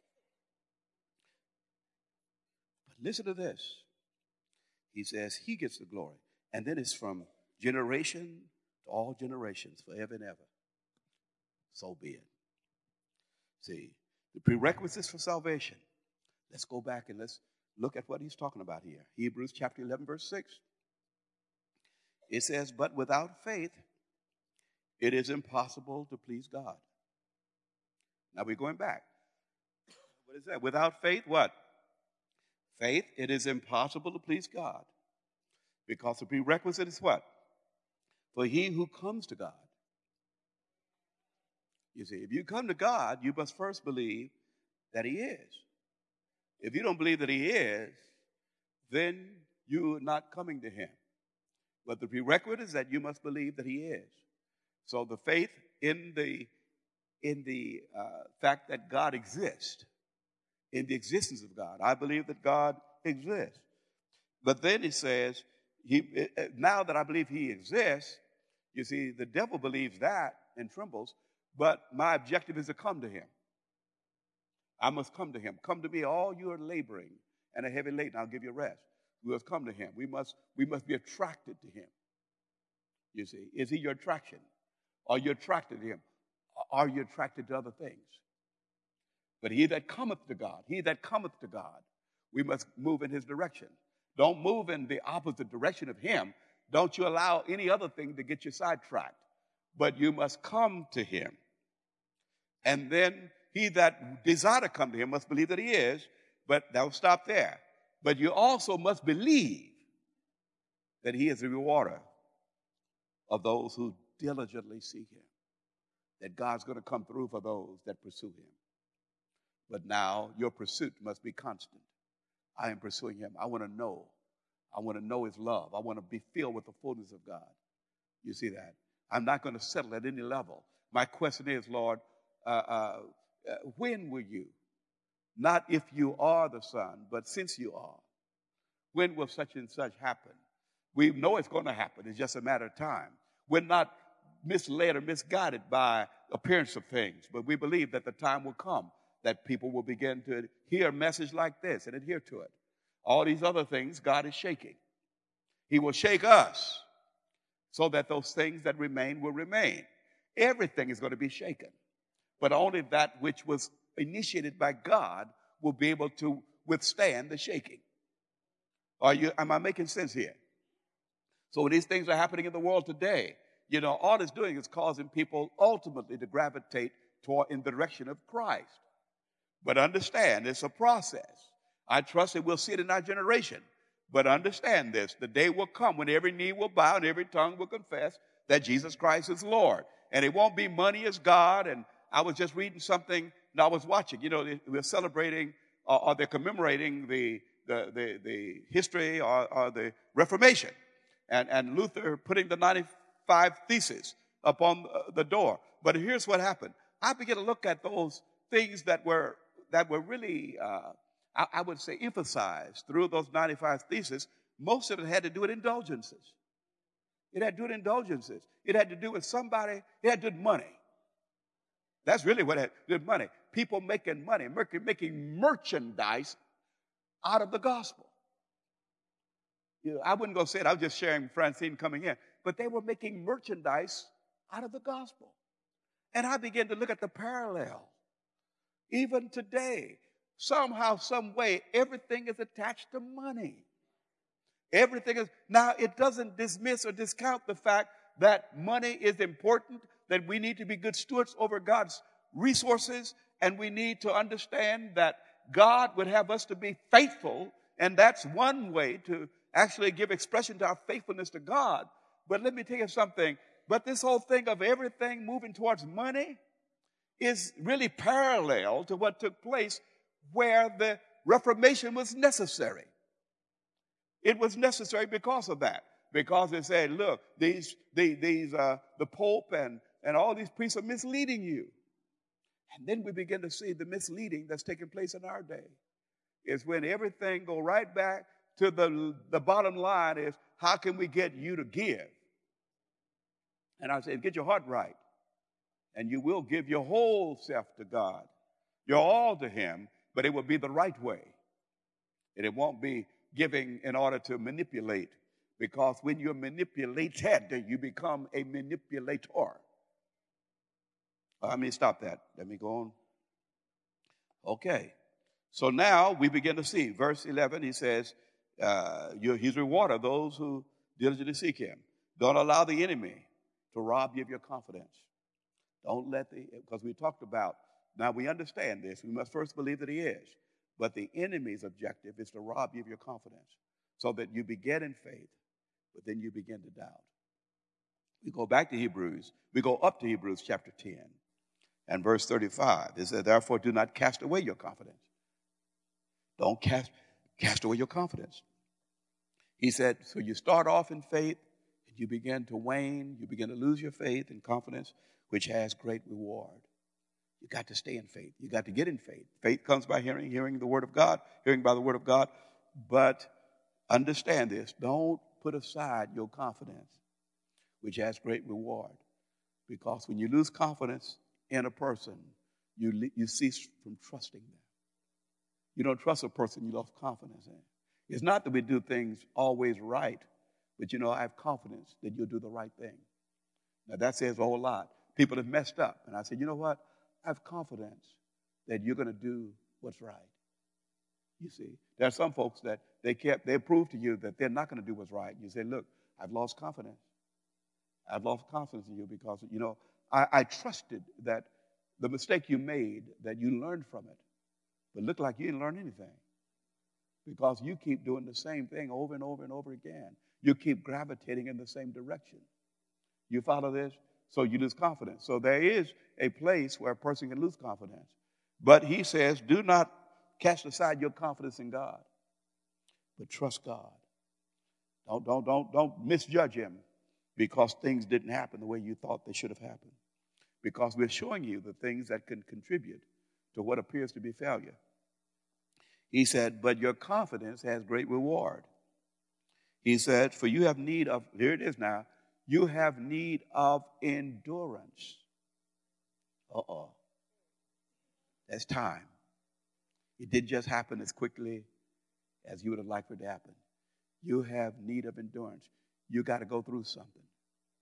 But listen to this. He says he gets the glory. And then it's from generation to all generations, forever and ever. So be it. See, the prerequisites for salvation. Let's go back and let's look at what he's talking about here. Hebrews chapter eleven, verse six. It says, but without faith, it is impossible to please God. Now we're going back. What is that? Without faith, what? Faith, it is impossible to please God. Because the prerequisite is what? For he who comes to God. You see, if you come to God, you must first believe that he is. If you don't believe that he is, then you're not coming to him. But the prerequisite is that you must believe that he is. So the faith in the, in the uh, fact that God exists, in the existence of God. I believe that God exists. But then he says, he, now that I believe he exists, you see, the devil believes that and trembles, but my objective is to come to him. I must come to him. Come to me, all you are laboring and are heavy laden, I'll give you rest. We must come to him. We must, we must be attracted to him. You see, is he your attraction? Are you attracted to him? Are you attracted to other things? But he that cometh to God, he that cometh to God, we must move in his direction. Don't move in the opposite direction of him. Don't you allow any other thing to get you sidetracked. But you must come to him. And then he that desire to come to him must believe that he is, but don't stop there. But you also must believe that he is the rewarder of those who diligently seek him. That God's going to come through for those that pursue him. But now your pursuit must be constant. I am pursuing him. I want to know. I want to know his love. I want to be filled with the fullness of God. You see that? I'm not going to settle at any level. My question is, Lord, uh, uh, uh, when will you? Not if you are the Son, but since you are. When will such and such happen? We know it's going to happen. It's just a matter of time. We're not misled or misguided by appearance of things, but we believe that the time will come that people will begin to hear a message like this and adhere to it. All these other things God is shaking. He will shake us so that those things that remain will remain. Everything is going to be shaken, but only that which was initiated by God will be able to withstand the shaking. Are you, am I making sense here? So when these things are happening in the world today, you know, all it's doing is causing people ultimately to gravitate toward in the direction of Christ. But understand, it's a process. I trust that we'll see it in our generation. But understand this, the day will come when every knee will bow and every tongue will confess that Jesus Christ is Lord. And it won't be money is God. And I was just reading something, and I was watching, you know, we're celebrating uh, or they're commemorating the, the, the, the history or, or the Reformation. And, and Luther putting the ninety-five Theses upon the door. But here's what happened. I began to look at those things that were, that were really, uh, I, I would say, emphasized through those ninety-five Theses. Most of it had to do with indulgences. It had to do with indulgences. It had to do with somebody, it had to do with money. That's really what it had to do with money. People making money, making merchandise out of the gospel. You know, I wouldn't go say it. I was just sharing Francine coming in. But they were making merchandise out of the gospel. And I began to look at the parallel. Even today, somehow, some way, everything is attached to money. Everything is. Now, it doesn't dismiss or discount the fact that money is important, that we need to be good stewards over God's resources, and we need to understand that God would have us to be faithful, and that's one way to actually give expression to our faithfulness to God. But let me tell you something. But this whole thing of everything moving towards money is really parallel to what took place where the Reformation was necessary. It was necessary because of that. Because they said, look, these, these, these uh, the Pope and, and all these priests are misleading you. And then we begin to see the misleading that's taking place in our day. Is when everything go right back to the, the bottom line is, how can we get you to give? And I said, get your heart right. And you will give your whole self to God. You're all to Him, but it will be the right way. And it won't be giving in order to manipulate. Because when you're manipulated, you become a manipulator. Let me stop that. Let me go on. Okay. So now we begin to see. Verse eleven, he says, uh, he's rewarded those who diligently seek Him. Don't allow the enemy to rob you of your confidence. Don't let the, because we talked about, now we understand this. We must first believe that He is. But the enemy's objective is to rob you of your confidence so that you begin in faith, but then you begin to doubt. We go back to Hebrews. We go up to Hebrews chapter ten and verse thirty-five. It says, therefore, do not cast away your confidence. Don't cast, cast away your confidence. He said, so you start off in faith, and you begin to wane, you begin to lose your faith and confidence, which has great reward. You got to stay in faith. You got to get in faith. Faith comes by hearing, hearing the word of God, hearing by the word of God. But understand this, don't put aside your confidence, which has great reward. Because when you lose confidence in a person, you, you cease from trusting them. You don't trust a person you lost confidence in. It's not that we do things always right, but, you know, I have confidence that you'll do the right thing. Now, that says a whole lot. People have messed up. And I said, you know what? I have confidence that you're going to do what's right. You see, there are some folks that they kept, they prove to you that they're not going to do what's right. You say, look, I've lost confidence. I've lost confidence in you because, you know, I, I trusted that the mistake you made, that you learned from it. But it looked like you didn't learn anything because you keep doing the same thing over and over and over again. You keep gravitating in the same direction. You follow this? So you lose confidence. So there is a place where a person can lose confidence. But he says, do not cast aside your confidence in God, but trust God. Don't, don't, don't, don't misjudge Him because things didn't happen the way you thought they should have happened. Because we're showing you the things that can contribute to what appears to be failure. He said, but your confidence has great reward. He said, for you have need of, here it is now, you have need of endurance. Uh-oh. That's time. It didn't just happen as quickly as you would have liked for it to happen. You have need of endurance. You got to go through something.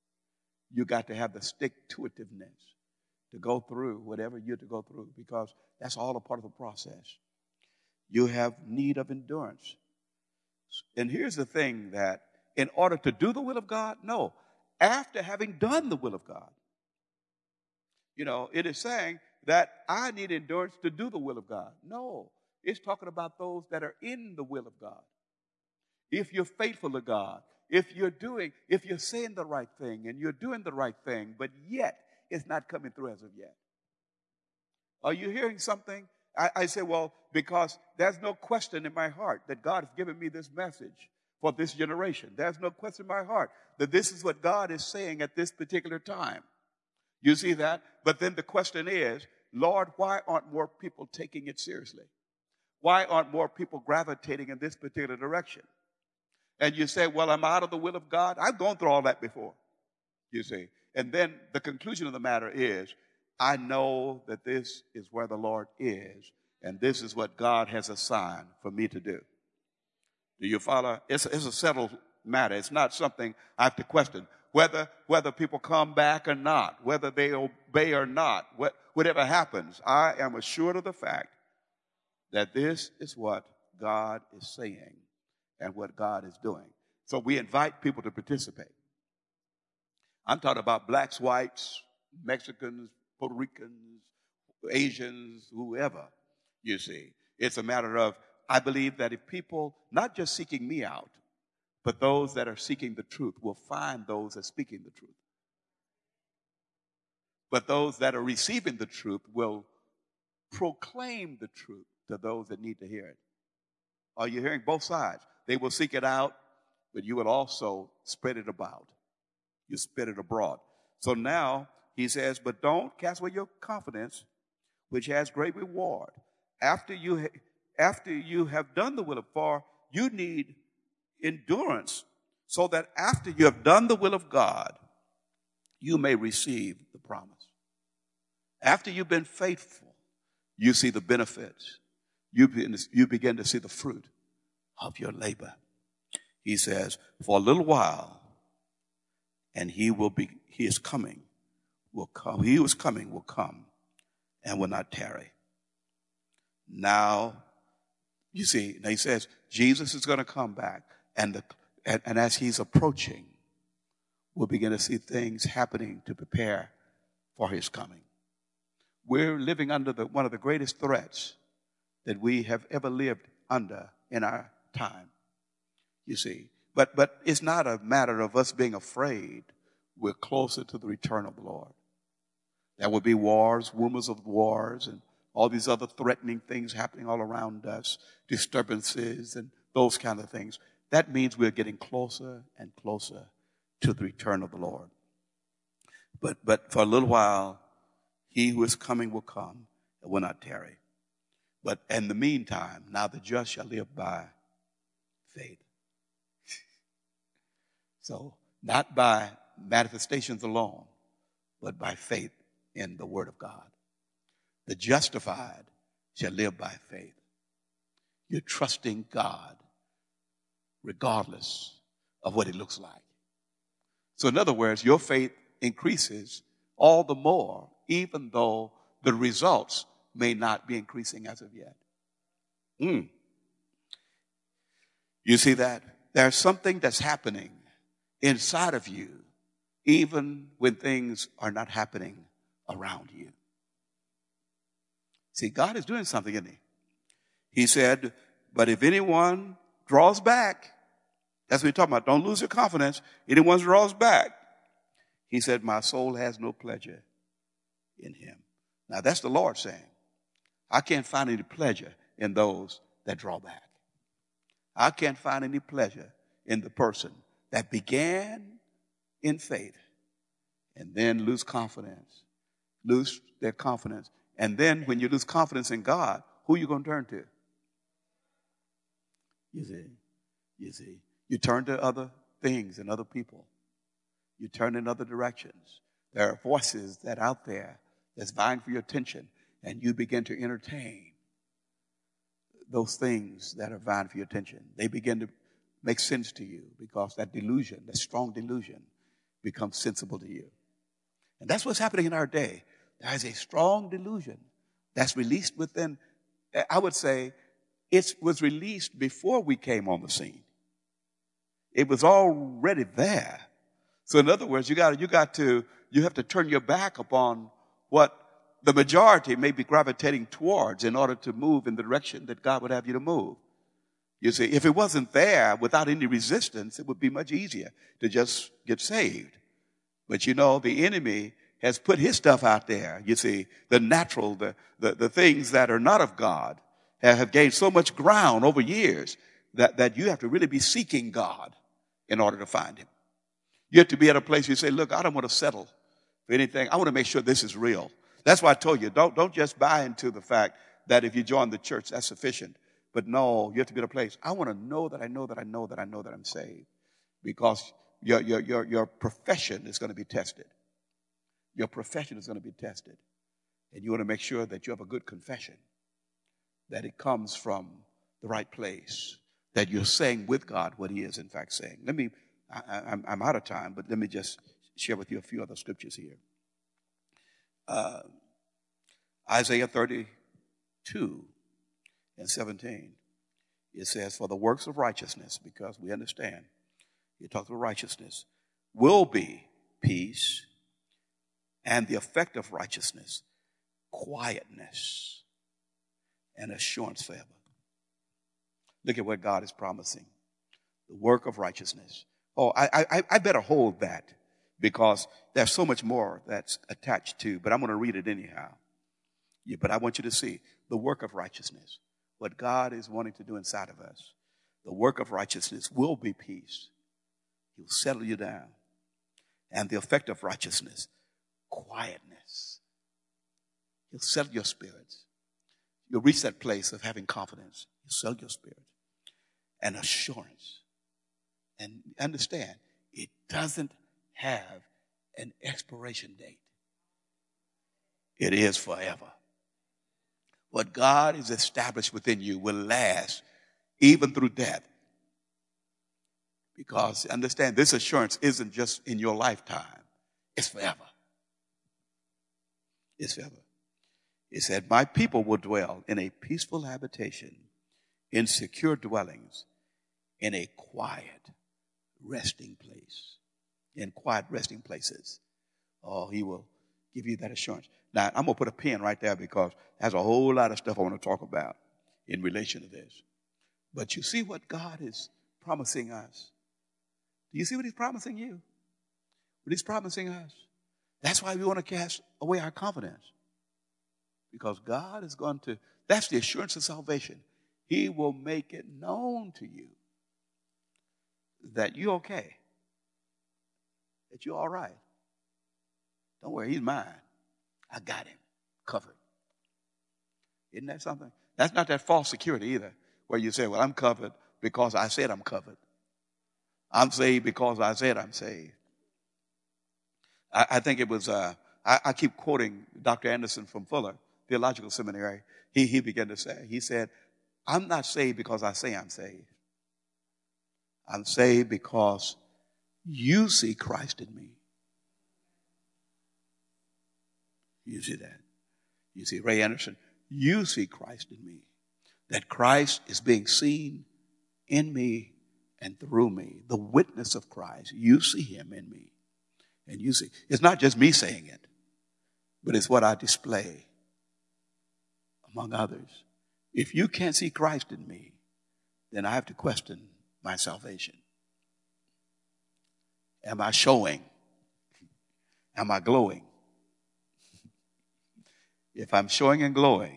you got to have the stick-to-itiveness to go through whatever you're to go through, because that's all a part of the process. You have need of endurance. And here's the thing, that in order to do the will of God, no, after having done the will of God, you know, it is saying that I need endurance to do the will of God. No, it's talking about those that are in the will of God. If you're faithful to God, if you're doing, if you're saying the right thing and you're doing the right thing, but yet it's not coming through as of yet. Are you hearing something? I, I say, well, because there's no question in my heart that God has given me this message for this generation. There's no question in my heart that this is what God is saying at this particular time. You see that? But then the question is, Lord, why aren't more people taking it seriously? Why aren't more people gravitating in this particular direction? And you say, well, I'm out of the will of God. I've gone through all that before, you see. And then the conclusion of the matter is, I know that this is where the Lord is, and this is what God has assigned for me to do. Do you follow? It's, it's a settled matter. It's not something I have to question. Whether, whether people come back or not, whether they obey or not, what, whatever happens, I am assured of the fact that this is what God is saying and what God is doing. So we invite people to participate. I'm talking about blacks, whites, Mexicans, Puerto Ricans, Asians, whoever, you see. It's a matter of, I believe that if people, not just seeking me out, but those that are seeking the truth will find those that are speaking the truth. But those that are receiving the truth will proclaim the truth to those that need to hear it. Are you hearing both sides? They will seek it out, but you will also spread it about. You spread it abroad. So now he says, but don't cast away your confidence, which has great reward. After you, ha- after you have done the will of God, you need endurance, so that after you have done the will of God, you may receive the promise. After you've been faithful, you see the benefits. You begin, to, you begin to see the fruit of your labor. He says, for a little while, and he will be, he is coming, will come. He who is coming will come and will not tarry. Now, you see, now he says, Jesus is going to come back. And, the, and, and as he's approaching, we'll begin to see things happening to prepare for his coming. We're living under the, one of the greatest threats that we have ever lived under in our time, you see. But, but it's not a matter of us being afraid. We're closer to the return of the Lord. There will be wars, rumors of wars, and all these other threatening things happening all around us, disturbances and those kind of things. That means we're getting closer and closer to the return of the Lord. But, but for a little while, he who is coming will come and will not tarry. But in the meantime, now the just shall live by faith. So not by manifestations alone, but by faith in the word of God. The justified shall live by faith. You're trusting God regardless of what it looks like. So in other words, your faith increases all the more, even though the results may not be increasing as of yet. Mm. You see that? There's something that's happening inside of you, even when things are not happening around you. See, God is doing something, isn't he? He said, but if anyone draws back, that's what we're talking about. Don't lose your confidence. Anyone draws back, he said, my soul has no pleasure in him. Now, that's the Lord saying. I can't find any pleasure in those that draw back. I can't find any pleasure in the person that began in faith and then lose confidence, lose their confidence. And then when you lose confidence in God, who are you going to turn to? You see, you see, you turn to other things and other people. You turn in other directions. There are voices that are out there that's vying for your attention, and you begin to entertain those things that are vying for your attention. They begin to make sense to you because that delusion, that strong delusion, becomes sensible to you. And that's what's happening in our day. There is a strong delusion that's released within, I would say, it was released before we came on the scene. It was already there. So in other words, you got you got to you have to turn your back upon what the majority may be gravitating towards in order to move in the direction that God would have you to move. You see, if it wasn't there without any resistance, it would be much easier to just get saved. But you know, the enemy has put his stuff out there. You see, the natural, the, the, the things that are not of God have gained so much ground over years that, that you have to really be seeking God in order to find him. You have to be at a place where you say, look, I don't want to settle for anything. I want to make sure this is real. That's why I told you, don't, don't just buy into the fact that if you join the church, that's sufficient. But no, you have to be at a place. I want to know that I know that I know that I know that I'm saved. Because your, your, your, your profession is going to be tested. Your profession is going to be tested. And you want to make sure that you have a good confession. That it comes from the right place. That you're saying with God what he is in fact saying. Let me, I, I'm, I'm out of time, but let me just share with you a few other scriptures here. Uh, Isaiah thirty-two and seventeen. It says, for the works of righteousness, because we understand, he talks about righteousness, will be peace, and the effect of righteousness, quietness, and assurance forever. Look at what God is promising. The work of righteousness. Oh, I, I, I better hold that because there's so much more that's attached to, but I'm going to read it anyhow. Yeah, but I want you to see the work of righteousness, what God is wanting to do inside of us. The work of righteousness will be peace. He'll settle you down. And the effect of righteousness, quietness. He'll settle your spirits. You'll reach that place of having confidence. He'll settle your spirit. And assurance. And understand, it doesn't have an expiration date. It is forever. What God has established within you will last even through death. Because understand, this assurance isn't just in your lifetime. It's forever. It's forever. It said, my people will dwell in a peaceful habitation, in secure dwellings, in a quiet resting place. In quiet resting places. Oh, he will give you that assurance. Now, I'm going to put a pin right there because there's a whole lot of stuff I want to talk about in relation to this. But you see what God is promising us. Do you see what he's promising you? What he's promising us. That's why we want to cast away our confidence. Because God is going to, that's the assurance of salvation. He will make it known to you that you're okay. That you're all right. Don't worry, he's mine. I got him covered. Isn't that something? That's not that false security either, where you say, well, I'm covered because I said I'm covered. I'm saved because I said I'm saved. I, I think it was, uh, I, I keep quoting Doctor Anderson from Fuller Theological Seminary. He, he began to say, he said, I'm not saved because I say I'm saved. I'm saved because you see Christ in me. You see that? You see, Ray Anderson, you see Christ in me. That Christ is being seen in me and through me. The witness of Christ. You see him in me. And you see, it's not just me saying it, but it's what I display among others. If you can't see Christ in me, then I have to question my salvation. Am I showing? Am I glowing? If I'm showing and glowing,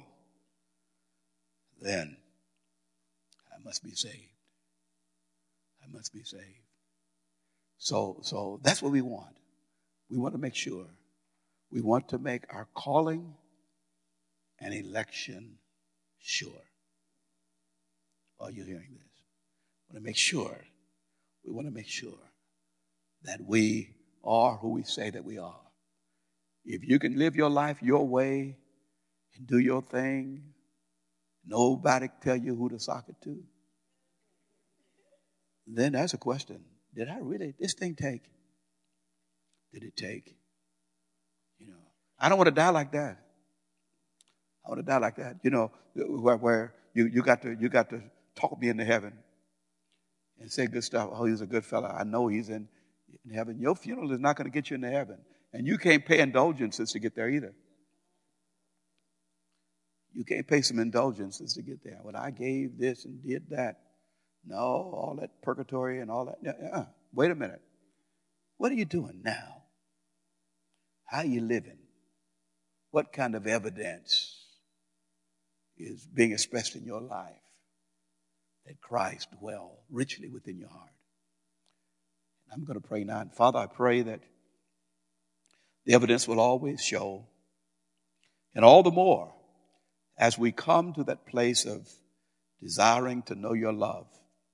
then I must be saved. I must be saved. So, so that's what we want. We want to make sure. We want to make our calling and election sure. Are you hearing this? We want to make sure. We want to make sure that we are who we say that we are. If you can live your life your way and do your thing, nobody tell you who to sock it to, then that's a question. Did I really, this thing take? Did it take? You know, I don't want to die like that. I want to die like that. You know, where, where you, you got to you got to talk me into heaven and say good stuff. Oh, he's a good fella. I know he's in, in heaven. Your funeral is not going to get you into heaven. And you can't pay indulgences to get there either. You can't pay some indulgences to get there. Well, I gave this and did that. No, all that purgatory and all that. Uh, wait a minute. What are you doing now? How are you living? What kind of evidence is being expressed in your life that Christ dwells richly within your heart? And I'm going to pray now. And Father, I pray that the evidence will always show, and all the more as we come to that place of desiring to know your love.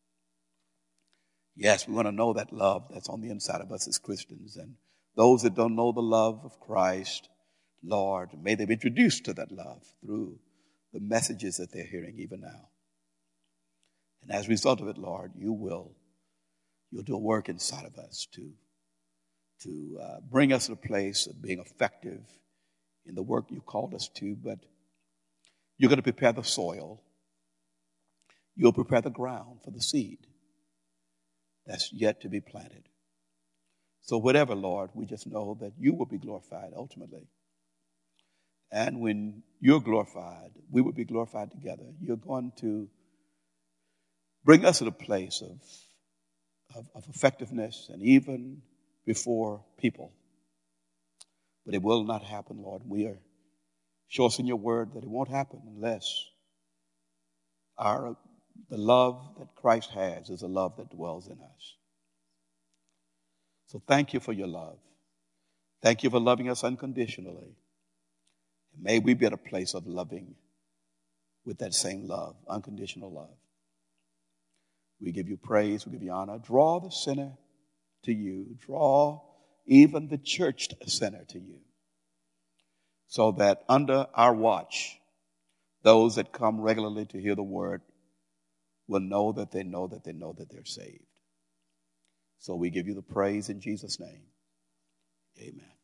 Yes, we want to know that love that's on the inside of us as Christians. And those that don't know the love of Christ, Lord, may they be introduced to that love through the messages that they're hearing even now. And as a result of it, Lord, you will you'll do a work inside of us to, to uh, bring us to a place of being effective in the work you called us to. But you're going to prepare the soil. You'll prepare the ground for the seed that's yet to be planted. So whatever, Lord, we just know that you will be glorified ultimately. And when you're glorified, we will be glorified together. You're going to bring us to the place of, of, of effectiveness and even before people. But it will not happen, Lord. We are show us in your word that it won't happen unless our the love that Christ has is a love that dwells in us. So thank you for your love. Thank you for loving us unconditionally. And may we be at a place of loving with that same love, unconditional love. We give you praise, we give you honor. Draw the sinner to you. Draw even the churched sinner to you. So that under our watch, those that come regularly to hear the word will know that they know that they know that they're saved. So we give you the praise in Jesus' name. Amen.